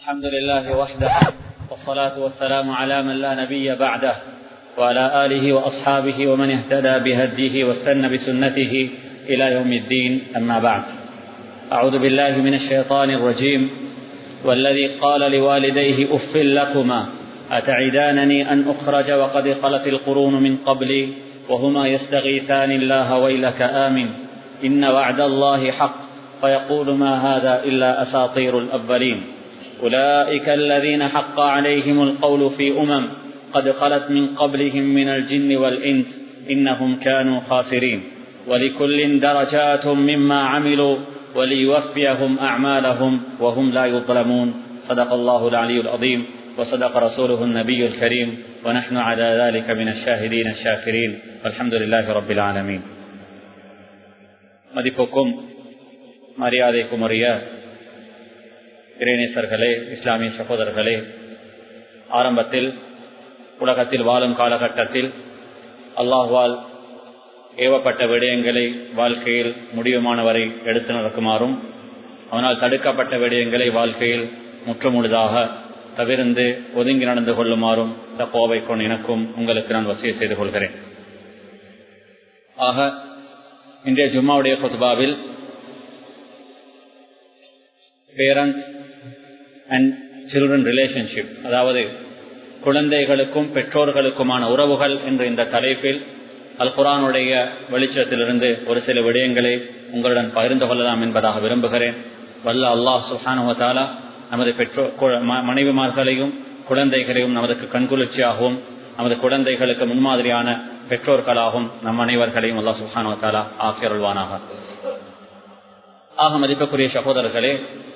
الحمد لله وحده والصلاة والسلام على من لا نبي بعده وعلى آله وأصحابه ومن اهتدى بهديه واستنى بسنته إلى يوم الدين. أما بعد، أعوذ بالله من الشيطان الرجيم. والذي قال لوالديه أف لكما أتعدانني أن أخرج وقد خلت القرون من قبلي وهما يستغيثان الله ويلك آمن إن وعد الله حق فيقول ما هذا إلا أساطير الأولين أولئك الذين حق عليهم القول في قد خلت من قبلهم من الجن والإنس إنهم كانوا خاسرين ولكل درجات مما عملوا وليوفيهم أعمالهم وهم لا يظلمون. صدق الله العلي العظيم وصدق رسوله النبي الكريم ونحن على ذلك من الشاهدين الشاكرين والحمد لله رب العالمين. மதிப்புக்கும் மரியாதைக்கும் உரிய இறைநேசர்களே, இஸ்லாமிய சகோதரர்களே, ஆரம்பத்தில் உலகத்தில் வாழும் காலகட்டத்தில் அல்லாஹ்வால் ஏவப்பட்ட விடயங்களை வாழ்க்கையில் முடிவுமானவரை எடுத்து நடக்குமாறும், அவனால் தடுக்கப்பட்ட விடயங்களை வாழ்க்கையில் முற்றுமுழுதாக தவிர்ந்து ஒதுங்கி நடந்து கொள்ளுமாறும் தக்வாவை கொண்டு எனக்கும் உங்களுக்கு நான் வசியத் செய்து கொள்கிறேன். ஆக இன்றைய ஜும்மாவுடைய குத்பாவில் பேரண்ட்ஸ் அண்ட் சில்ட்ரன் ரிலேஷன்ஷிப், அதாவது குழந்தைகளுக்கும் பெற்றோர்களுக்குமான உறவுகள் என்ற இந்த தலைப்பில் அல் குர்ஆனுடைய வெளிச்சத்திலிருந்து ஒரு சில விடயங்களை உங்களுடன் பகிர்ந்து கொள்ளலாம் என்பதாக விரும்புகிறேன். வல்ல அல்லாஹ் சுப்ஹானஹு வ தஆலா நமது மனைவிமார்களையும் குழந்தைகளையும் நமக்கு கண்குளிர்ச்சியாகவும் நமது குழந்தைகளுக்கு முன்மாதிரியான பெற்றோர்களாகவும் நம் அனைவர்களையும் அல்லாஹ் சுப்ஹானஹு வ தஆலா ஆக்கியருள்வானாக. ஆக மதிப்புக்குரிய சகோதரர்களே,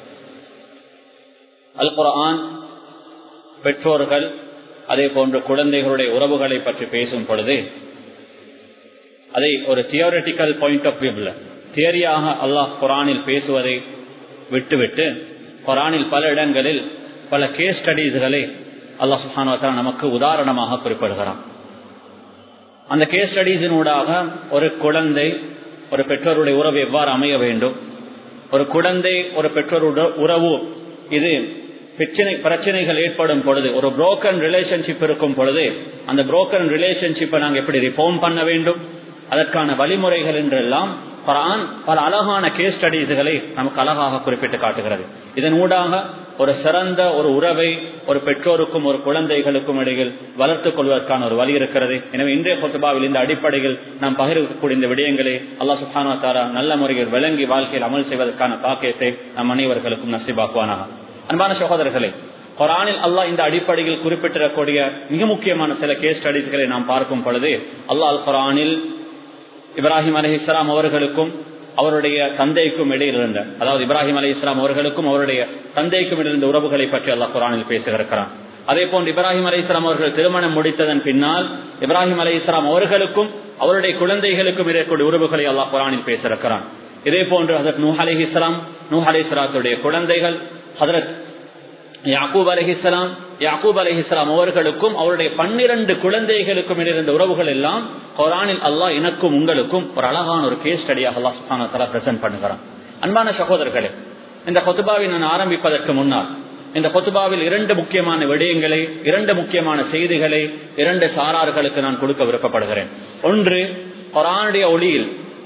அல் குர்ஆன் பெற்றோர்கள் அதே போன்று குழந்தைகளுடைய உறவுகளை பற்றி பேசும் பொழுது அதை ஒரு தியோரிட்டிக்கல் பாயிண்ட் ஆஃப் வியூல தியரியாக அல்லாஹ் குர்ஆனில் பேசுவதை விட்டுவிட்டு குர்ஆனில் பல இடங்களில் பல கேஸ் ஸ்டடீஸ்களை அல்லாஹ் சுப்ஹானஹு வ தஆலா நமக்கு உதாரணமாக குறிப்பிடுகிறான். அந்த கேஸ் ஸ்டடீஸினூடாக ஒரு குழந்தை ஒரு பெற்றோருடைய உறவு எவ்வாறு அமைய வேண்டும், ஒரு குழந்தை ஒரு பெற்றோருடைய உறவு இது பிரச்சனைகள் ஏற்படும் பொழுது, ஒரு புரோக்கன் ரிலேஷன்ஷிப் இருக்கும் பொழுது அந்த புரோக்கன் ரிலேஷன்ஷிப்பை நாங்கள் எப்படி ரிஃபார்ம் பண்ண வேண்டும், அதற்கான வழிமுறைகள் என்றெல்லாம் குர்ஆன் பல அழகான கேஸ் ஸ்டடீஸ்களை நமக்கு அழகாக குறிப்பிட்டு காட்டுகிறது. இதன் ஊடாக ஒரு சிறந்த ஒரு உறவை ஒரு பெற்றோருக்கும் ஒரு குழந்தைகளுக்கும் இடையில் வளர்த்துக் கொள்வதற்கான ஒரு வழி இருக்கிறது. எனவே இன்றைய குத்பாவில் இந்த அடிப்படையில் நாம் பகிரக்கூடிய இந்த விடயங்களை அல்லாஹ் சுப்ஹானஹு வ தஆலா நல்ல முறையில் விளங்கி வாழ்க்கையில் அமல் செய்வதற்கான பாக்கியத்தை நம் அனைவர்களுக்கும் நசீபாக்குவானாக. அன்பான சகோதரர்களே, குர்ஆனில் அல்லாஹ் இந்த அடிப்படையில் குறிப்பிட்டிருக்கக்கூடிய மிக முக்கியமான சில கேஸ் ஸ்டடீஸ்களை நாம் பார்க்கும் பொழுது அல்லாஹ் அல் குர்ஆனில் இப்ராஹிம் அலைஹிஸ்ஸலாம் அவர்களுக்கும் அவருடைய தந்தைக்கும் இடையில் இருந்த, அதாவது இப்ராஹிம் அலைஹிஸ்ஸலாம் அவர்களுக்கும் அவருடைய தந்தைக்கும் இடையில் இருந்த உறவுகளை பற்றி அல்லாஹ் குர்ஆனில் பேசுகிறான். அதே போன்று இப்ராஹிம் அலைஹிஸ்ஸலாம் அவர்கள் திருமணம் முடித்ததன் பின்னால் இப்ராஹிம் அலைஹிஸ்ஸலாம் அவர்களுக்கும் அவருடைய குழந்தைகளுக்கும் இருக்கக்கூடிய உறவுகளை அல்லாஹ் குர்ஆனில் பேசியிருக்கிறான். இதே போன்று ஹஜரத் நூஹ் அலைஹிஸ்ஸலாத்துடைய குழந்தைகள் ஹஜரத் யாக்கூப் அலைஹிஸ்ஸலாம் அவர்களுக்கும் அவருடைய 12 குழந்தைகளுக்கும் இருந்த உறவுகள் எல்லாம் குர்ஆனில் அல்லாஹ் எனக்கும் உங்களுக்கும் ஒரு அழகான ஒரு கேஸ் ஸ்டடியாக அல்லாஹ் சுப்ஹானஹு வ தஆலா பிரசன்ட் பண்ணுகிறான். அன்பான சகோதரர்களே, இந்த குத்பாவை நான் ஆரம்பிப்பதற்கு முன்னால் இந்த குத்பாவில் 2 முக்கியமான விடயங்களை, 2 முக்கியமான செய்திகளை 2 சாரார்களுக்கு நான் கொடுக்க விருப்பப்படுகிறேன். ஒன்று, குர்ஆனுடைய ஒளியில்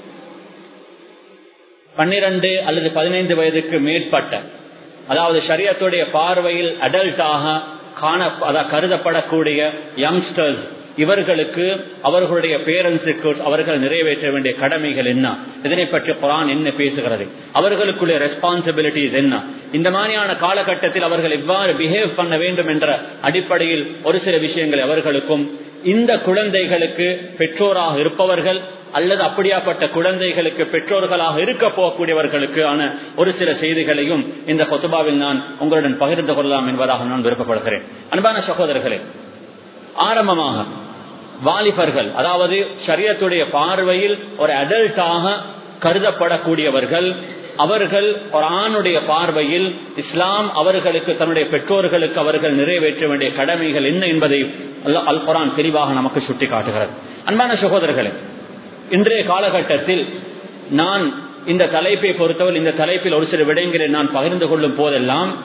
12 அல்லது 15 வயதுக்கு மேற்பட்ட, அதாவது ஷரியத்துடைய பார்வையில் அடல்ட்டாக கருதப்படக்கூடிய யங்ஸ்டர்ஸ், இவர்களுக்கு அவர்களுடைய பேரண்ட்ஸுக்கு அவர்கள் நிறைவேற்ற வேண்டிய கடமைகள் என்ன, இதனை பற்றி குர்ஆன் என்ன பேசுகிறது, அவர்களுக்குள்ள ரெஸ்பான்சிபிலிட்டிஸ் என்ன, இந்த மாதிரியான காலகட்டத்தில் அவர்கள் எவ்வாறு பிஹேவ் பண்ண வேண்டும் என்ற அடிப்படையில் ஒரு சில விஷயங்களை அவர்களுக்கும் இந்த குழந்தைகளுக்கு பெற்றோராக இருப்பவர்கள் அல்லது அப்படியாப்பட்ட குழந்தைகளுக்கு பெற்றோர்களாக இருக்க போகக்கூடியவர்களுக்கான ஒரு சில செய்திகளையும் இந்த குத்பாவில் நான் உங்களுடன் பகிர்ந்து கொள்ளலாம் என்பதாக நான் விருப்பப்படுகிறேன். அன்பான சகோதரர்களே, ஆரம்பமாக வாலிபர்கள், அதாவது ஷரியத்துடைய பார்வையில் ஒரு அடல்ட்டாக கருதப்படக்கூடியவர்கள், அவர்கள் குர்ஆனுடைய பார்வையில் இஸ்லாம் அவர்களுக்கு தன்னுடைய பெற்றோர்களுக்கு அவர்கள் நிறைவேற்ற வேண்டிய கடமைகள் என்ன என்பதை அல் குர்ஆன் தெளிவாக நமக்கு சுட்டி காட்டுகிறது. அன்பான சகோதரர்களே, இன்றைய காலகட்டத்தில் நான் இந்த தலைப்பை பொறுத்தவரை இந்த தலைப்பில் ஒரு சில விடயங்களை நான் பகிர்ந்து கொள்ளும் போதெல்லாம்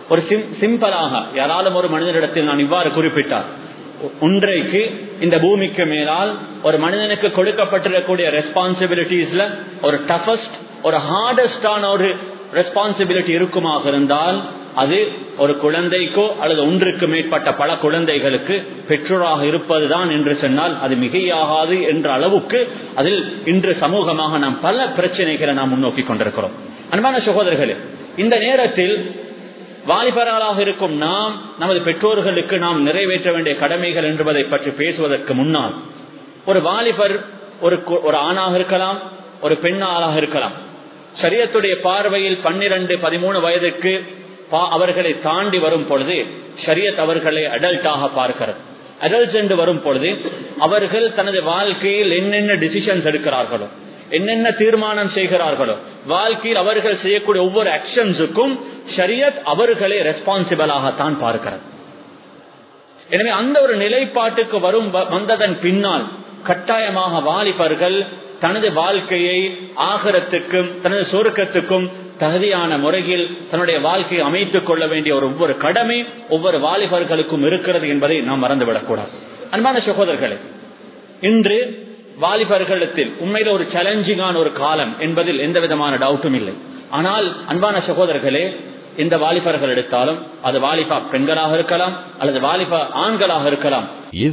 ஒரு சிம்பிளாக யாராலும் ஒரு மனிதனிடத்தில் நான் இவ்வாறு குறிப்பிட்டார், இன்றைக்கு இந்த பூமிக்கு மேலால் ஒரு மனிதனுக்கு கொடுக்கப்பட்டிருக்கக்கூடிய ரெஸ்பான்சிபிலிட்டிஸ்ல ஒரு டஃபஸ்ட், ஒரு ஹார்டஸ்டான ஒரு ரெஸ்பான்சிபிலிட்டி இருக்குமாக இருந்தால் அது ஒரு குழந்தைக்கோ அல்லது ஒன்றுக்கு மேற்பட்ட பல குழந்தைகளுக்கு பெற்றோராக இருப்பதுதான் என்று சொன்னால் அது மிகையாகாது என்ற அளவுக்கு அதில் இன்று சமூகமாக நாம் பல பிரச்சனைகளை நாம் முன்னோக்கி கொண்டிருக்கிறோம். அன்பான சகோதரர்களே, இந்த நேரத்தில் வாலிபர்களாக இருக்கும் நாம் நமது பெற்றோர்களுக்கு நாம் நிறைவேற்ற வேண்டிய கடமைகள் என்பதை பற்றி பேசுவதற்கு முன்னால், ஒரு வாலிபர் ஒரு ஆணாக இருக்கலாம், ஒரு பெண்ணாளாக இருக்கலாம். ஷரியத்துடைய பார்வையில் 12-13 வயதுக்கு அவர்களை தாண்டி வரும் பொழுது ஷரியத் அவர்களை அடல்ட்டாக பார்க்கிறது. அடல்ட்ஸ் என்று வரும் பொழுது அவர்கள் தனது வாழ்க்கையில் என்னென்ன டிசிஷன்ஸ் எடுக்கிறார்களோ, என்னென்ன தீர்மானம் செய்கிறார்களோ, வாழ்க்கையில் அவர்கள் செய்யக்கூடிய ஒவ்வொரு ஆக்ஷன்ஸுக்கும் ஷரியத் அவர்களை ரெஸ்பான்சிபிளாகத்தான் பார்க்கிறது. எனவே அந்த ஒரு நிலைப்பாட்டுக்கு வந்ததன் பின்னால் கட்டாயமாக வாலிபர்கள் தனது வாழ்க்கையை ஆகிரத்துக்கும் தனது சொர்க்கத்துக்கும் தகுதியான முறையில் தன்னுடைய வாழ்க்கையை அமைத்துக் கொள்ள வேண்டிய ஒவ்வொரு கடமை ஒவ்வொரு வாலிபர்களுக்கும் இருக்கிறது என்பதை நாம் மறந்துவிடக்கூடாது. அன்பான சகோதரர்களே, இன்று வாலிபர்களிடத்தில் உண்மையில ஒரு சேலஞ்சிங்கான ஒரு காலம் என்பதில் எந்த விதமான டவுட்டும் இல்லை. ஆனால் அன்பான சகோதரர்களே, இந்த வாலிபர்கள் எடுத்தாலும் அது வாலிபா பெண்களாக இருக்கலாம் அல்லது வாலிபா ஆண்களாக இருக்கலாம்,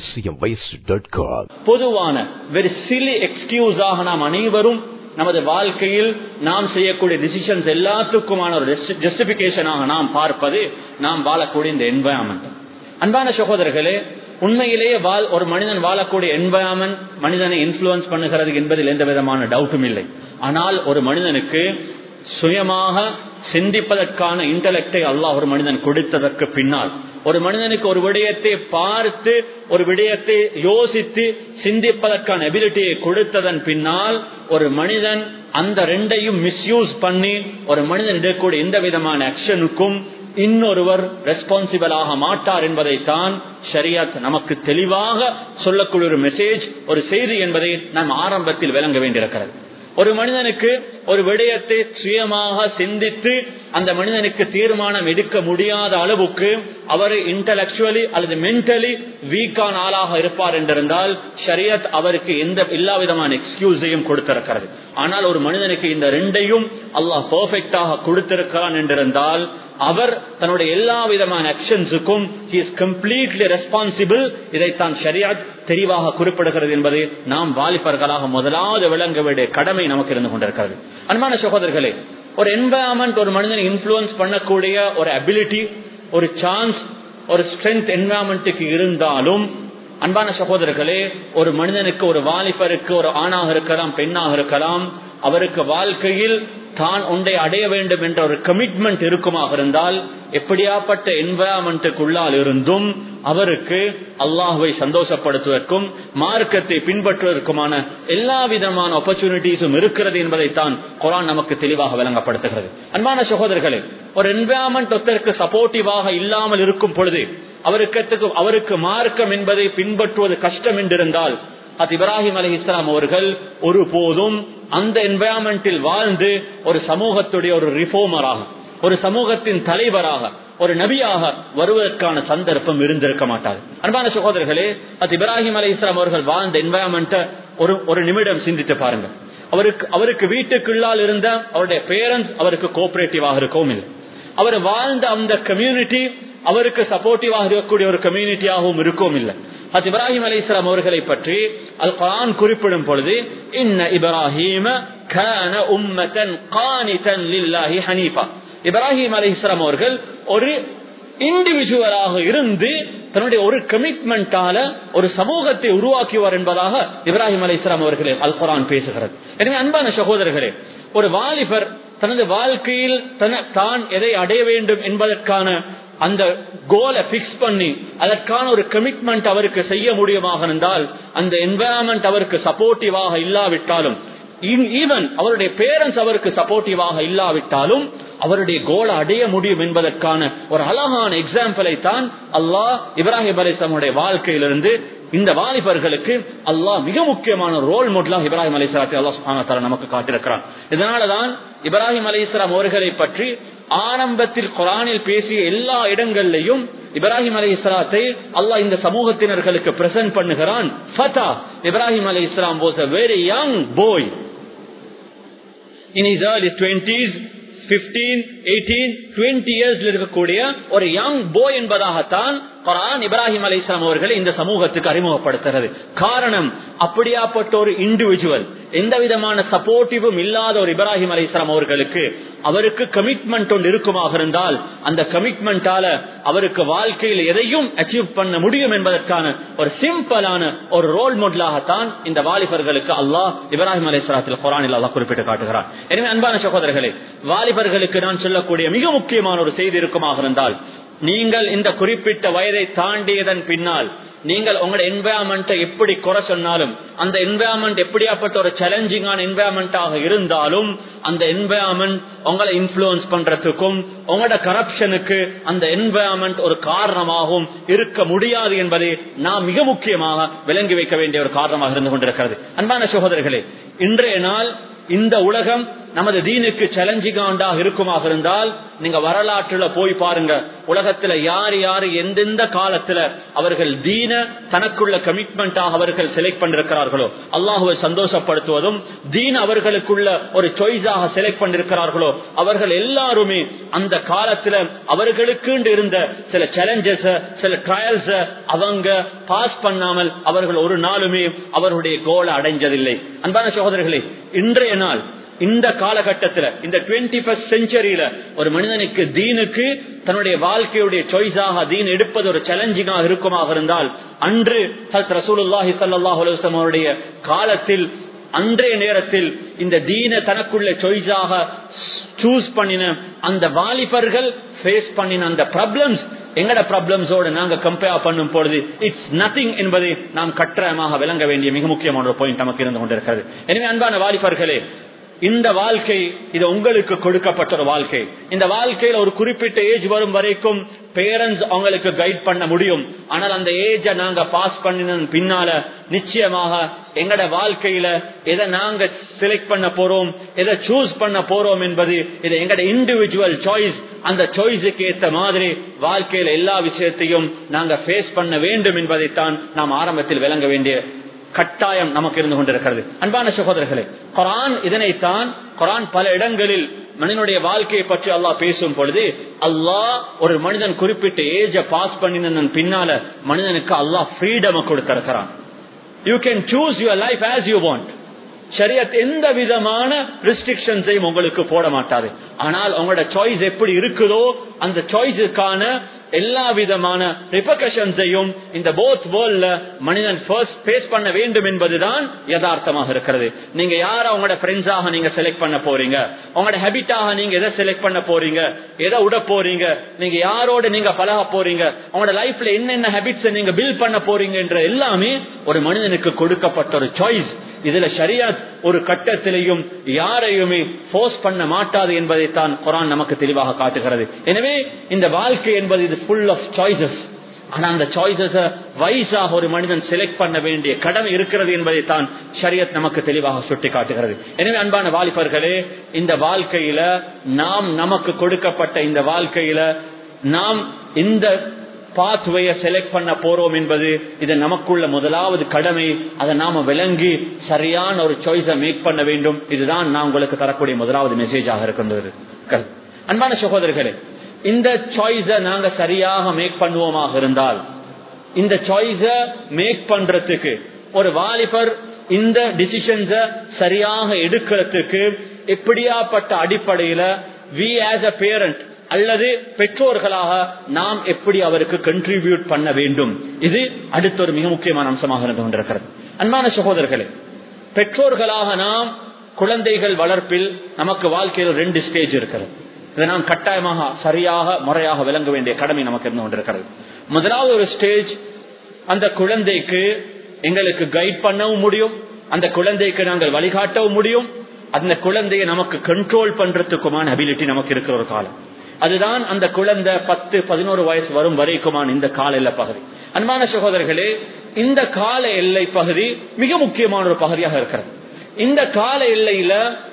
பொதுவான வெரி சிலி எக்ஸ்கியூஸாக நாம் அனைவரும் நமது வாழ்க்கையில் நாம் செய்யக்கூடிய டிசிஷன்ஸ் எல்லாத்துக்குமான ஒரு ஜஸ்டிபிகேஷனாக நாம் பார்ப்பது நாம் வாழக்கூடிய இந்த என்வாயன்மெண்ட். அன்பான சகோதரர்களே, உண்மையிலேயே ஒரு மனிதன் வாழக்கூடிய என்வாயன்மெண்ட் மனிதனை இன்ஃப்ளூயன்ஸ் பண்ணுகிறது என்பதில் எந்த விதமான டவுட்டும் இல்லை. ஆனால் ஒரு மனிதனுக்கு சுயமாக சிந்திப்பதற்கான இன்டலெக்டை அல்லாஹ் ஒரு மனிதன் கொடுத்ததற்கு பின்னால், ஒரு மனிதனுக்கு ஒரு விடயத்தை பார்த்து ஒரு விடயத்தை யோசித்து சிந்திப்பதற்கான எபிலிட்டியை கொடுத்ததன் பின்னால் ஒரு மனிதன் அந்த ரெண்டையும் மிஸ்யூஸ் பண்ணி ஒரு மனிதன் எடுக்கக்கூடிய எந்த விதமான ஆக்ஷனுக்கும் இன்னொருவர் ரெஸ்பான்சிபிளாக மாட்டார் என்பதைத்தான் ஷரியத் நமக்கு தெளிவாக சொல்லக்கூடிய ஒரு மெசேஜ், ஒரு செய்தி என்பதை நாம் ஆரம்பத்தில் விளங்க வேண்டியிருக்கிறது. ஒரு மனிதனுக்கு ஒரு விடயத்தை சுயமாக சிந்தித்து அந்த மனிதனுக்கு தீர்மானம் எடுக்க முடியாத அளவுக்கு அவர் இன்டலெக்சுவலி அல்லது மென்டலி வீக்கான ஆளாக இருப்பார் என்றிருந்தால் ஷரியத் அவருக்கு எல்லா விதமான எக்ஸ்கியூஸையும் கொடுத்திருக்கிறது. ஆனால் ஒரு மனிதனுக்கு இந்த ரெண்டையும் அல்லாஹ் பெர்ஃபெக்டாக கொடுத்திருக்கிறான் என்றிருந்தால் அவர் தன்னுடைய எல்லா விதமான ஆக்ஷன்ஸுக்கும் he is completely responsible. இதைத்தான் ஷரியத் தெளிவாக குறிப்பிடுகிறது என்பதை நாம் வாலிபர்களாக முதலாவது விளங்க வேண்டிய கடமை நமக்கு இருந்து கொண்டிருக்கிறது. அன்பான சகோதரர்களே, ஒரு என்வாயன்மெண்ட் ஒரு மனிதனை இன்ஃப்ளூயன்ஸ் பண்ணக்கூடிய ஒரு அபிலிட்டி, ஒரு சான்ஸ், ஒரு ஸ்ட்ரென்த் என்வாயன்மெண்ட்டுக்கு இருந்தாலும் அன்பான சகோதரர்களே, ஒரு மனிதனுக்கு ஒரு வாலிபருக்கு ஒரு ஆணாக இருக்கலாம் பெண்ணாக இருக்கலாம், அவருக்கு வாழ்க்கையில் தான் ஒன்றை அடைய வேண்டும் என்ற ஒரு கமிட்மெண்ட் இருக்குமாக இருந்தால் எப்படியாப்பட்ட என்வாயன்மெண்ட்டுக்குள்ளால் இருந்தும் அவருக்கு அல்லாஹ்வை சந்தோஷப்படுத்துவதற்கும் மார்க்கத்தை பின்பற்றுவதற்குமான எல்லா விதமான ஆப்பர்ச்சுனிட்டிஸும் இருக்கிறது என்பதைத்தான் குர்ஆன் நமக்கு தெளிவாக விளங்கப்படுத்துகிறது. அன்பான சகோதரர்களே, ஒரு என்வாயன்மெண்ட் ஒருத்தருக்கு சப்போர்ட்டிவாக இல்லாமல் இருக்கும் பொழுது அவருக்கு மார்க்கம் என்பதை பின்பற்றுவது கஷ்டம் என்றிருந்தால் இப்ராஹிம் அலைஹிஸ்ஸலாம் அவர்கள் ஒருபோதும் அந்த என்வாயன்மெண்டில் வாழ்ந்து ஒரு சமூகத்துடைய ஒரு ரிஃபார்மராக, ஒரு சமூகத்தின் தலைவராக, ஒரு நபியாக வருவதற்கான சந்தர்ப்பம் இருந்திருக்க மாட்டார். அன்பான சகோதரர்களே, இப்ராஹிம் அலைஹிஸ்ஸலாம் அவர்கள் வாழ்ந்த என்வாயன்மெண்ட்டை ஒரு நிமிடம் சிந்தித்து பாருங்க. அவருக்கு வீட்டுக்குள்ளால் இருந்த அவருடைய பேரண்ட்ஸ் அவருக்கு கோஆபரேட்டிவாக இருக்கவும் இல்லை. அவர் வாழ்ந்த அந்த கம்யூனிட்டி அவருக்கு சப்போர்ட்டிவாக இருக்கக்கூடிய ஒரு கம்யூனிட்டியாகவும் இருக்கவும் இல்லை. இப்ராஹிம் அலைஹிஸ்ஸலாம் அவர்களை பற்றி அல் குர்ஆன் குறிப்பிடும் பொழுது இன்ன இப்ராஹீம கான உம்மத்தன் கானிதன் லில்லாஹி ஹனீஃபா, இப்ராஹிம் அலைஹிஸ்ஸலாம் அவர்கள் ஒரு இண்டிவிஜுவலாக இருந்து தன்னுடைய ஒரு கமிட்மெண்டால ஒரு சமூகத்தை உருவாக்கிவார் என்பதாக இப்ராஹிம் அலைஹிஸ்ஸலாம் அவர்களை அல் குர்ஆன் பேசுகிறது. எனவே அன்பான சகோதரர்களே, ஒரு வாலிபர் தனது வாழ்க்கையில் தான் எதை அடைய வேண்டும் என்பதற்கான அந்த கோலை பிக்ஸ் பண்ணி அதற்கான ஒரு கமிட்மெண்ட் அவருக்கு செய்ய முடியுமாக இருந்தால், அந்த என்வாயன்மெண்ட் அவருக்கு சப்போர்ட்டிவாக இல்லாவிட்டாலும், ஈவன் அவருடைய பேரண்ட்ஸ் அவருக்கு சப்போர்ட்டிவாக இல்லாவிட்டாலும் அவருடைய கோலை அடைய முடியும் என்பதற்கான ஒரு அழகான எக்ஸாம்பிளை தான் அல்லாஹ் இப்ராஹிம் அலைஹிஸ்ஸலாமுடைய வாழ்க்கையிலிருந்து இந்த வாலிபர்களுக்கு அல்லாஹ் மிக முக்கியமான ரோல் மாடலாக இப்ராஹிம் அலைஹிஸ்ஸலாத்தை அல்லாஹ் சுப்ஹானஹு வ தஆலா நமக்கு காட்டியிருக்கிறான். இதனாலதான் இப்ராஹிம் அலைஹிஸ்ஸலாம் அவர்களை பற்றி ஆரம்பத்தில் குர்ஆனில் பேசிய எல்லா இடங்களிலும் இப்ராஹிம் அலைஹிஸ்ஸலாத்தை அல்லாஹ் இந்த சமூகத்தினர்களுக்கு பிரசன்ட் பண்ணுகிறான். ஃபதா, இப்ராஹிம் அலைஹிஸ்ஸலாம் was a very young boy in his early 20s, 15, 18, 20 years இருக்கக்கூடிய ஒரு young boy என்பதாகத்தான் குர்ஆன் இப்ராஹிம் அலைஹிஸ்ஸலாம் அவர்களை இந்த சமூகத்துக்கு அறிமுகப்படுத்துகிறது. காரணம், அப்படியாப்பட்ட ஒரு இண்டிவிஜுவல், எந்த விதமான சப்போர்ட்டிவும் இல்லாத ஒரு இப்ராஹிம் அலைஹிஸ்ஸலாம் அவர்களுக்கு அவருக்கு கமிட்மெண்ட் ஒன்று இருக்குமாக இருந்தால் அந்த கமிட்மெண்டால அவருக்கு வாழ்க்கையில் எதையும் அச்சீவ் பண்ண முடியும் என்பதற்கான ஒரு சிம்பிளான ஒரு ரோல் மாடலாகத்தான் இந்த வாலிபர்களுக்கு அல்லாஹ் இப்ராஹிம் அலைஹிஸ்ஸலாத்தில் குர்ஆனில் அல்லாஹ் குறிப்பிட்டு காட்டுகிறார். எனவே அன்பான சகோதரர்களே, வாலிபர்களுக்கு நான் சொல்லக்கூடிய மிக முக்கியமான ஒரு செய்தி இருக்குமாக இருந்தால், நீங்கள் இந்த குறிப்பிட்ட வயதை தாண்டியதன் பின்னால் நீங்கள் உங்களோட என்வாயன்மெண்ட்டை எப்படி குறை சொன்னாலும், அந்த என்வாயன்மெண்ட் எப்படியாப்பட்ட ஒரு சேலஞ்சிங்கான என்வாயன்மெண்டாக இருந்தாலும், அந்த என்வாயன்மெண்ட் உங்களை இன்ஃப்ளூயன்ஸ் பண்றதுக்கும் உங்களோட கரப்ஷனுக்கு அந்த என்வாயன்மெண்ட் ஒரு காரணமாகவும் இருக்க முடியாது என்பதை நாம் மிக முக்கியமாக விளங்கி வைக்க வேண்டிய ஒரு காரணமாக இருந்து கொண்டிருக்கிறது. அன்பான சகோதரர்களே, இன்றைய நாள் இந்த உலகம் நமது தீனுக்கு சேலஞ்சிங்காக இருக்குமாக இருந்தால், நீங்க வரலாற்றுல போய் பாருங்க, உலகத்துல யார் யாரு எந்தெந்த காலத்துல அவர்கள் தீன தனக்குள்ள கமிட்மெண்டாக அவர்கள் செலக்ட் பண்ணிருக்கிறார்களோ, அல்லாஹுவை சந்தோஷப்படுத்துவதும் தீன் அவர்களுக்குள்ள ஒரு சாய்ஸாக செலக்ட் பண்ணிருக்கிறார்களோ, அவர்கள் எல்லாருமே அந்த காலத்துல அவர்களுக்கு இருந்த சில சேலஞ்சஸ், சில ட்ரையல்ஸ் அவங்க பாஸ் பண்ணாமல் அவர்கள் ஒரு நாளுமே அவர்களுடைய கோலை அடைஞ்சதில்லை. அன்பான சகோதரர்களே, இன்றைய நாள் இந்த காலகட்டத்தில், இந்த 21st செஞ்சுரியில ஒரு மனிதனுக்கு தீனுக்கு தன்னுடைய வாழ்க்கையுடைய சாய்ஸாக தீன் எடுப்பது ஒரு சேலஞ்சிங்காக இருக்குமாக இருந்தால், அன்று ஹஜ்ரத் ரசூலுல்லாஹி ஸல்லல்லாஹு அலைஹி வஸல்லம் அவருடைய காலத்தில் அன்றைய நேரத்தில் இந்த தீனை தனக்குள்ள சாய்ஸாக சூஸ் பண்ணின அந்த வாலிபர்கள் ஃபேஸ் பண்ணின அந்த ப்ராப்ளம்ஸ் எங்கட ப்ராப்ளம்ஸோடு நாங்க கம்பேர் பண்ணும் பொழுது இட்ஸ் நத்திங் என்பதை நாம் கட்டாயமாக விளங்க வேண்டிய மிக முக்கியமான ஒரு பாயிண்ட் நமக்கு இருந்து கொண்டிருக்கிறது. எனவே அன்பான வாலிபர்களே, இந்த வாழ்க்கை இது உங்களுக்கு கொடுக்கப்பட்ட ஒரு வாழ்க்கை. இந்த வாழ்க்கையில ஒரு குறிப்பிட்ட ஏஜ் வரும் வரைக்கும் பேரண்ட்ஸ் அவங்களுக்கு கைட் பண்ண முடியும். ஆனால் அந்த ஏஜ நாங்க பாஸ் பண்ணின பின்னால நிச்சயமாக எங்கட வாழ்க்கையில எதை நாங்க செலக்ட் பண்ண போறோம், எதை சூஸ் பண்ண போறோம் என்பது இது எங்கட இண்டிவிஜுவல் சாய்ஸ். அந்த சாய்ஸுக்கு ஏற்ற மாதிரி வாழ்க்கையில எல்லா விஷயத்தையும் நாங்க ஃபேஸ் பண்ண வேண்டும் என்பதைத்தான் நாம் ஆரம்பத்தில் விளங்க வேண்டிய கட்டாயம் நமக்கு இருந்து கொண்டிருக்கிறது. அன்பான சகோதரர்களே, குர்ஆன் இதனைத்தான் குர்ஆன் பல இடங்களில் மனிதனுடைய வாழ்க்கையை பற்றி அல்லாஹ் பேசும் பொழுது, அல்லாஹ் ஒரு மனிதன் குறிப்பிட்ட ஏஜ பாஸ் பண்ணின பின்னால மனிதனுக்கு அல்லாஹ் ஃப்ரீடம் கொடுத்திருக்கிறான். You can choose your life as you want. ஷரியத் எந்த விதமான ரெஸ்ட்ரிக்ஷன்ஸையும் உங்களுக்கு போட மாட்டாது. ஆனால் உங்களோட சாய்ஸ் எப்படி இருக்குதோ அந்த சாய்ஸுக்கான எல்லா விதமான ரிபர்கஷன்ஸையும் இந்த போத் வேர்ல்ட்ல மனிதன் ஃபர்ஸ்ட் ஃபேஸ் பண்ண வேண்டும் என்பதுதான் யதார்த்தமாக இருக்கிறது. நீங்க யார உங்களோட ஃப்ரெண்ட்ஸாக நீங்க செலக்ட் பண்ண போறீங்க, உங்களோட ஹேபிட்டாக நீங்க எதை செலக்ட் பண்ண போறீங்க, எதை விட போறீங்க, நீங்க யாரோட நீங்க பழக போறீங்க, உங்களோட லைஃப்ல என்னென்ன ஹேபிட்ஸ் நீங்க பில்ட் பண்ண போறீங்க என்ற எல்லாமே ஒரு மனிதனுக்கு கொடுக்கப்பட்ட ஒரு சாய்ஸ். இதுல ஷரியத் ஒரு கட்டத்திலையும் யாரையுமே ஃபோர்ஸ் பண்ண மாட்டாது என்பதைத்தான் குர்ஆன் நமக்கு தெளிவாக காட்டுகிறது. எனவே இந்த வாழ்க்கை என்பது இது ஃபுல் ஆஃப் சாய்ஸஸ். ஆனா அந்த சாய்ஸஸ் வைஸாக ஒரு மனிதன் செலக்ட் பண்ண வேண்டிய கடமை இருக்கிறது என்பதைத்தான் ஷரியத் நமக்கு தெளிவாக சுட்டி காட்டுகிறது. எனவே அன்பான வாலிபர்களே, இந்த வாழ்க்கையில நாம் நமக்கு கொடுக்கப்பட்ட இந்த வாழ்க்கையில நாம் இந்த பாத்வேயை செலக்ட் பண்ண போறோம் என்பது இது நமக்குள்ள முதலாவது கடமை. அதை நாம விளங்கி சரியான ஒரு சாய்ஸை மேக் பண்ண வேண்டும். இதுதான் நான் உங்களுக்கு தரக்கூடிய முதலாவது மெசேஜாக இருக்கின்றது. அன்பான சகோதரர்களே, இந்த சாய்ஸை நாங்க சரியாக மேக் பண்ணுவோமாக இருந்தால், இந்த சாய்ஸை மேக் பண்றதுக்கு ஒரு வாலிபர் இந்த டிசிஷன்ஸை சரியாக எடுக்கிறதுக்கு எப்படியாப்பட்ட அடிப்படையில we as a parent அல்லது பெற்றோர்களாக நாம் எப்படி அவருக்கு கண்ட்ரிபியூட் பண்ண வேண்டும், இது அடுத்த ஒரு மிக முக்கியமான அம்சமாக இருந்து கொண்டிருக்கிறது. அன்பான சகோதரர்களே, பெற்றோர்களாக நாம் குழந்தைகள் வளர்ப்பில் நமக்கு வாழ்க்கையில் 2 ஸ்டேஜ் இருக்கிறது. இதை நாம் கட்டாயமாக சரியாக முறையாக விளங்க வேண்டிய கடமை நமக்கு இருந்து கொண்டிருக்கிறது. முதலாவது ஒரு ஸ்டேஜ், அந்த குழந்தைக்கு எங்களுக்கு கைட் பண்ணவும் முடியும், அந்த குழந்தைக்கு நாங்கள் வழிகாட்டவும் முடியும், அந்த குழந்தையை நமக்கு கண்ட்ரோல் பண்றதுக்குமான அபிலிட்டி நமக்கு இருக்கிற ஒரு காலம். அதுதான் அந்த குழந்தை 10-11 வயசு வரும் வரைக்குமான இந்த கால எல்லை பகுதி. அன்பான சகோதரர்களே, இந்த கால எல்லை பகுதி மிக முக்கியமான ஒரு பகுதியாக இருக்கிறது. இந்த கால எல்லையில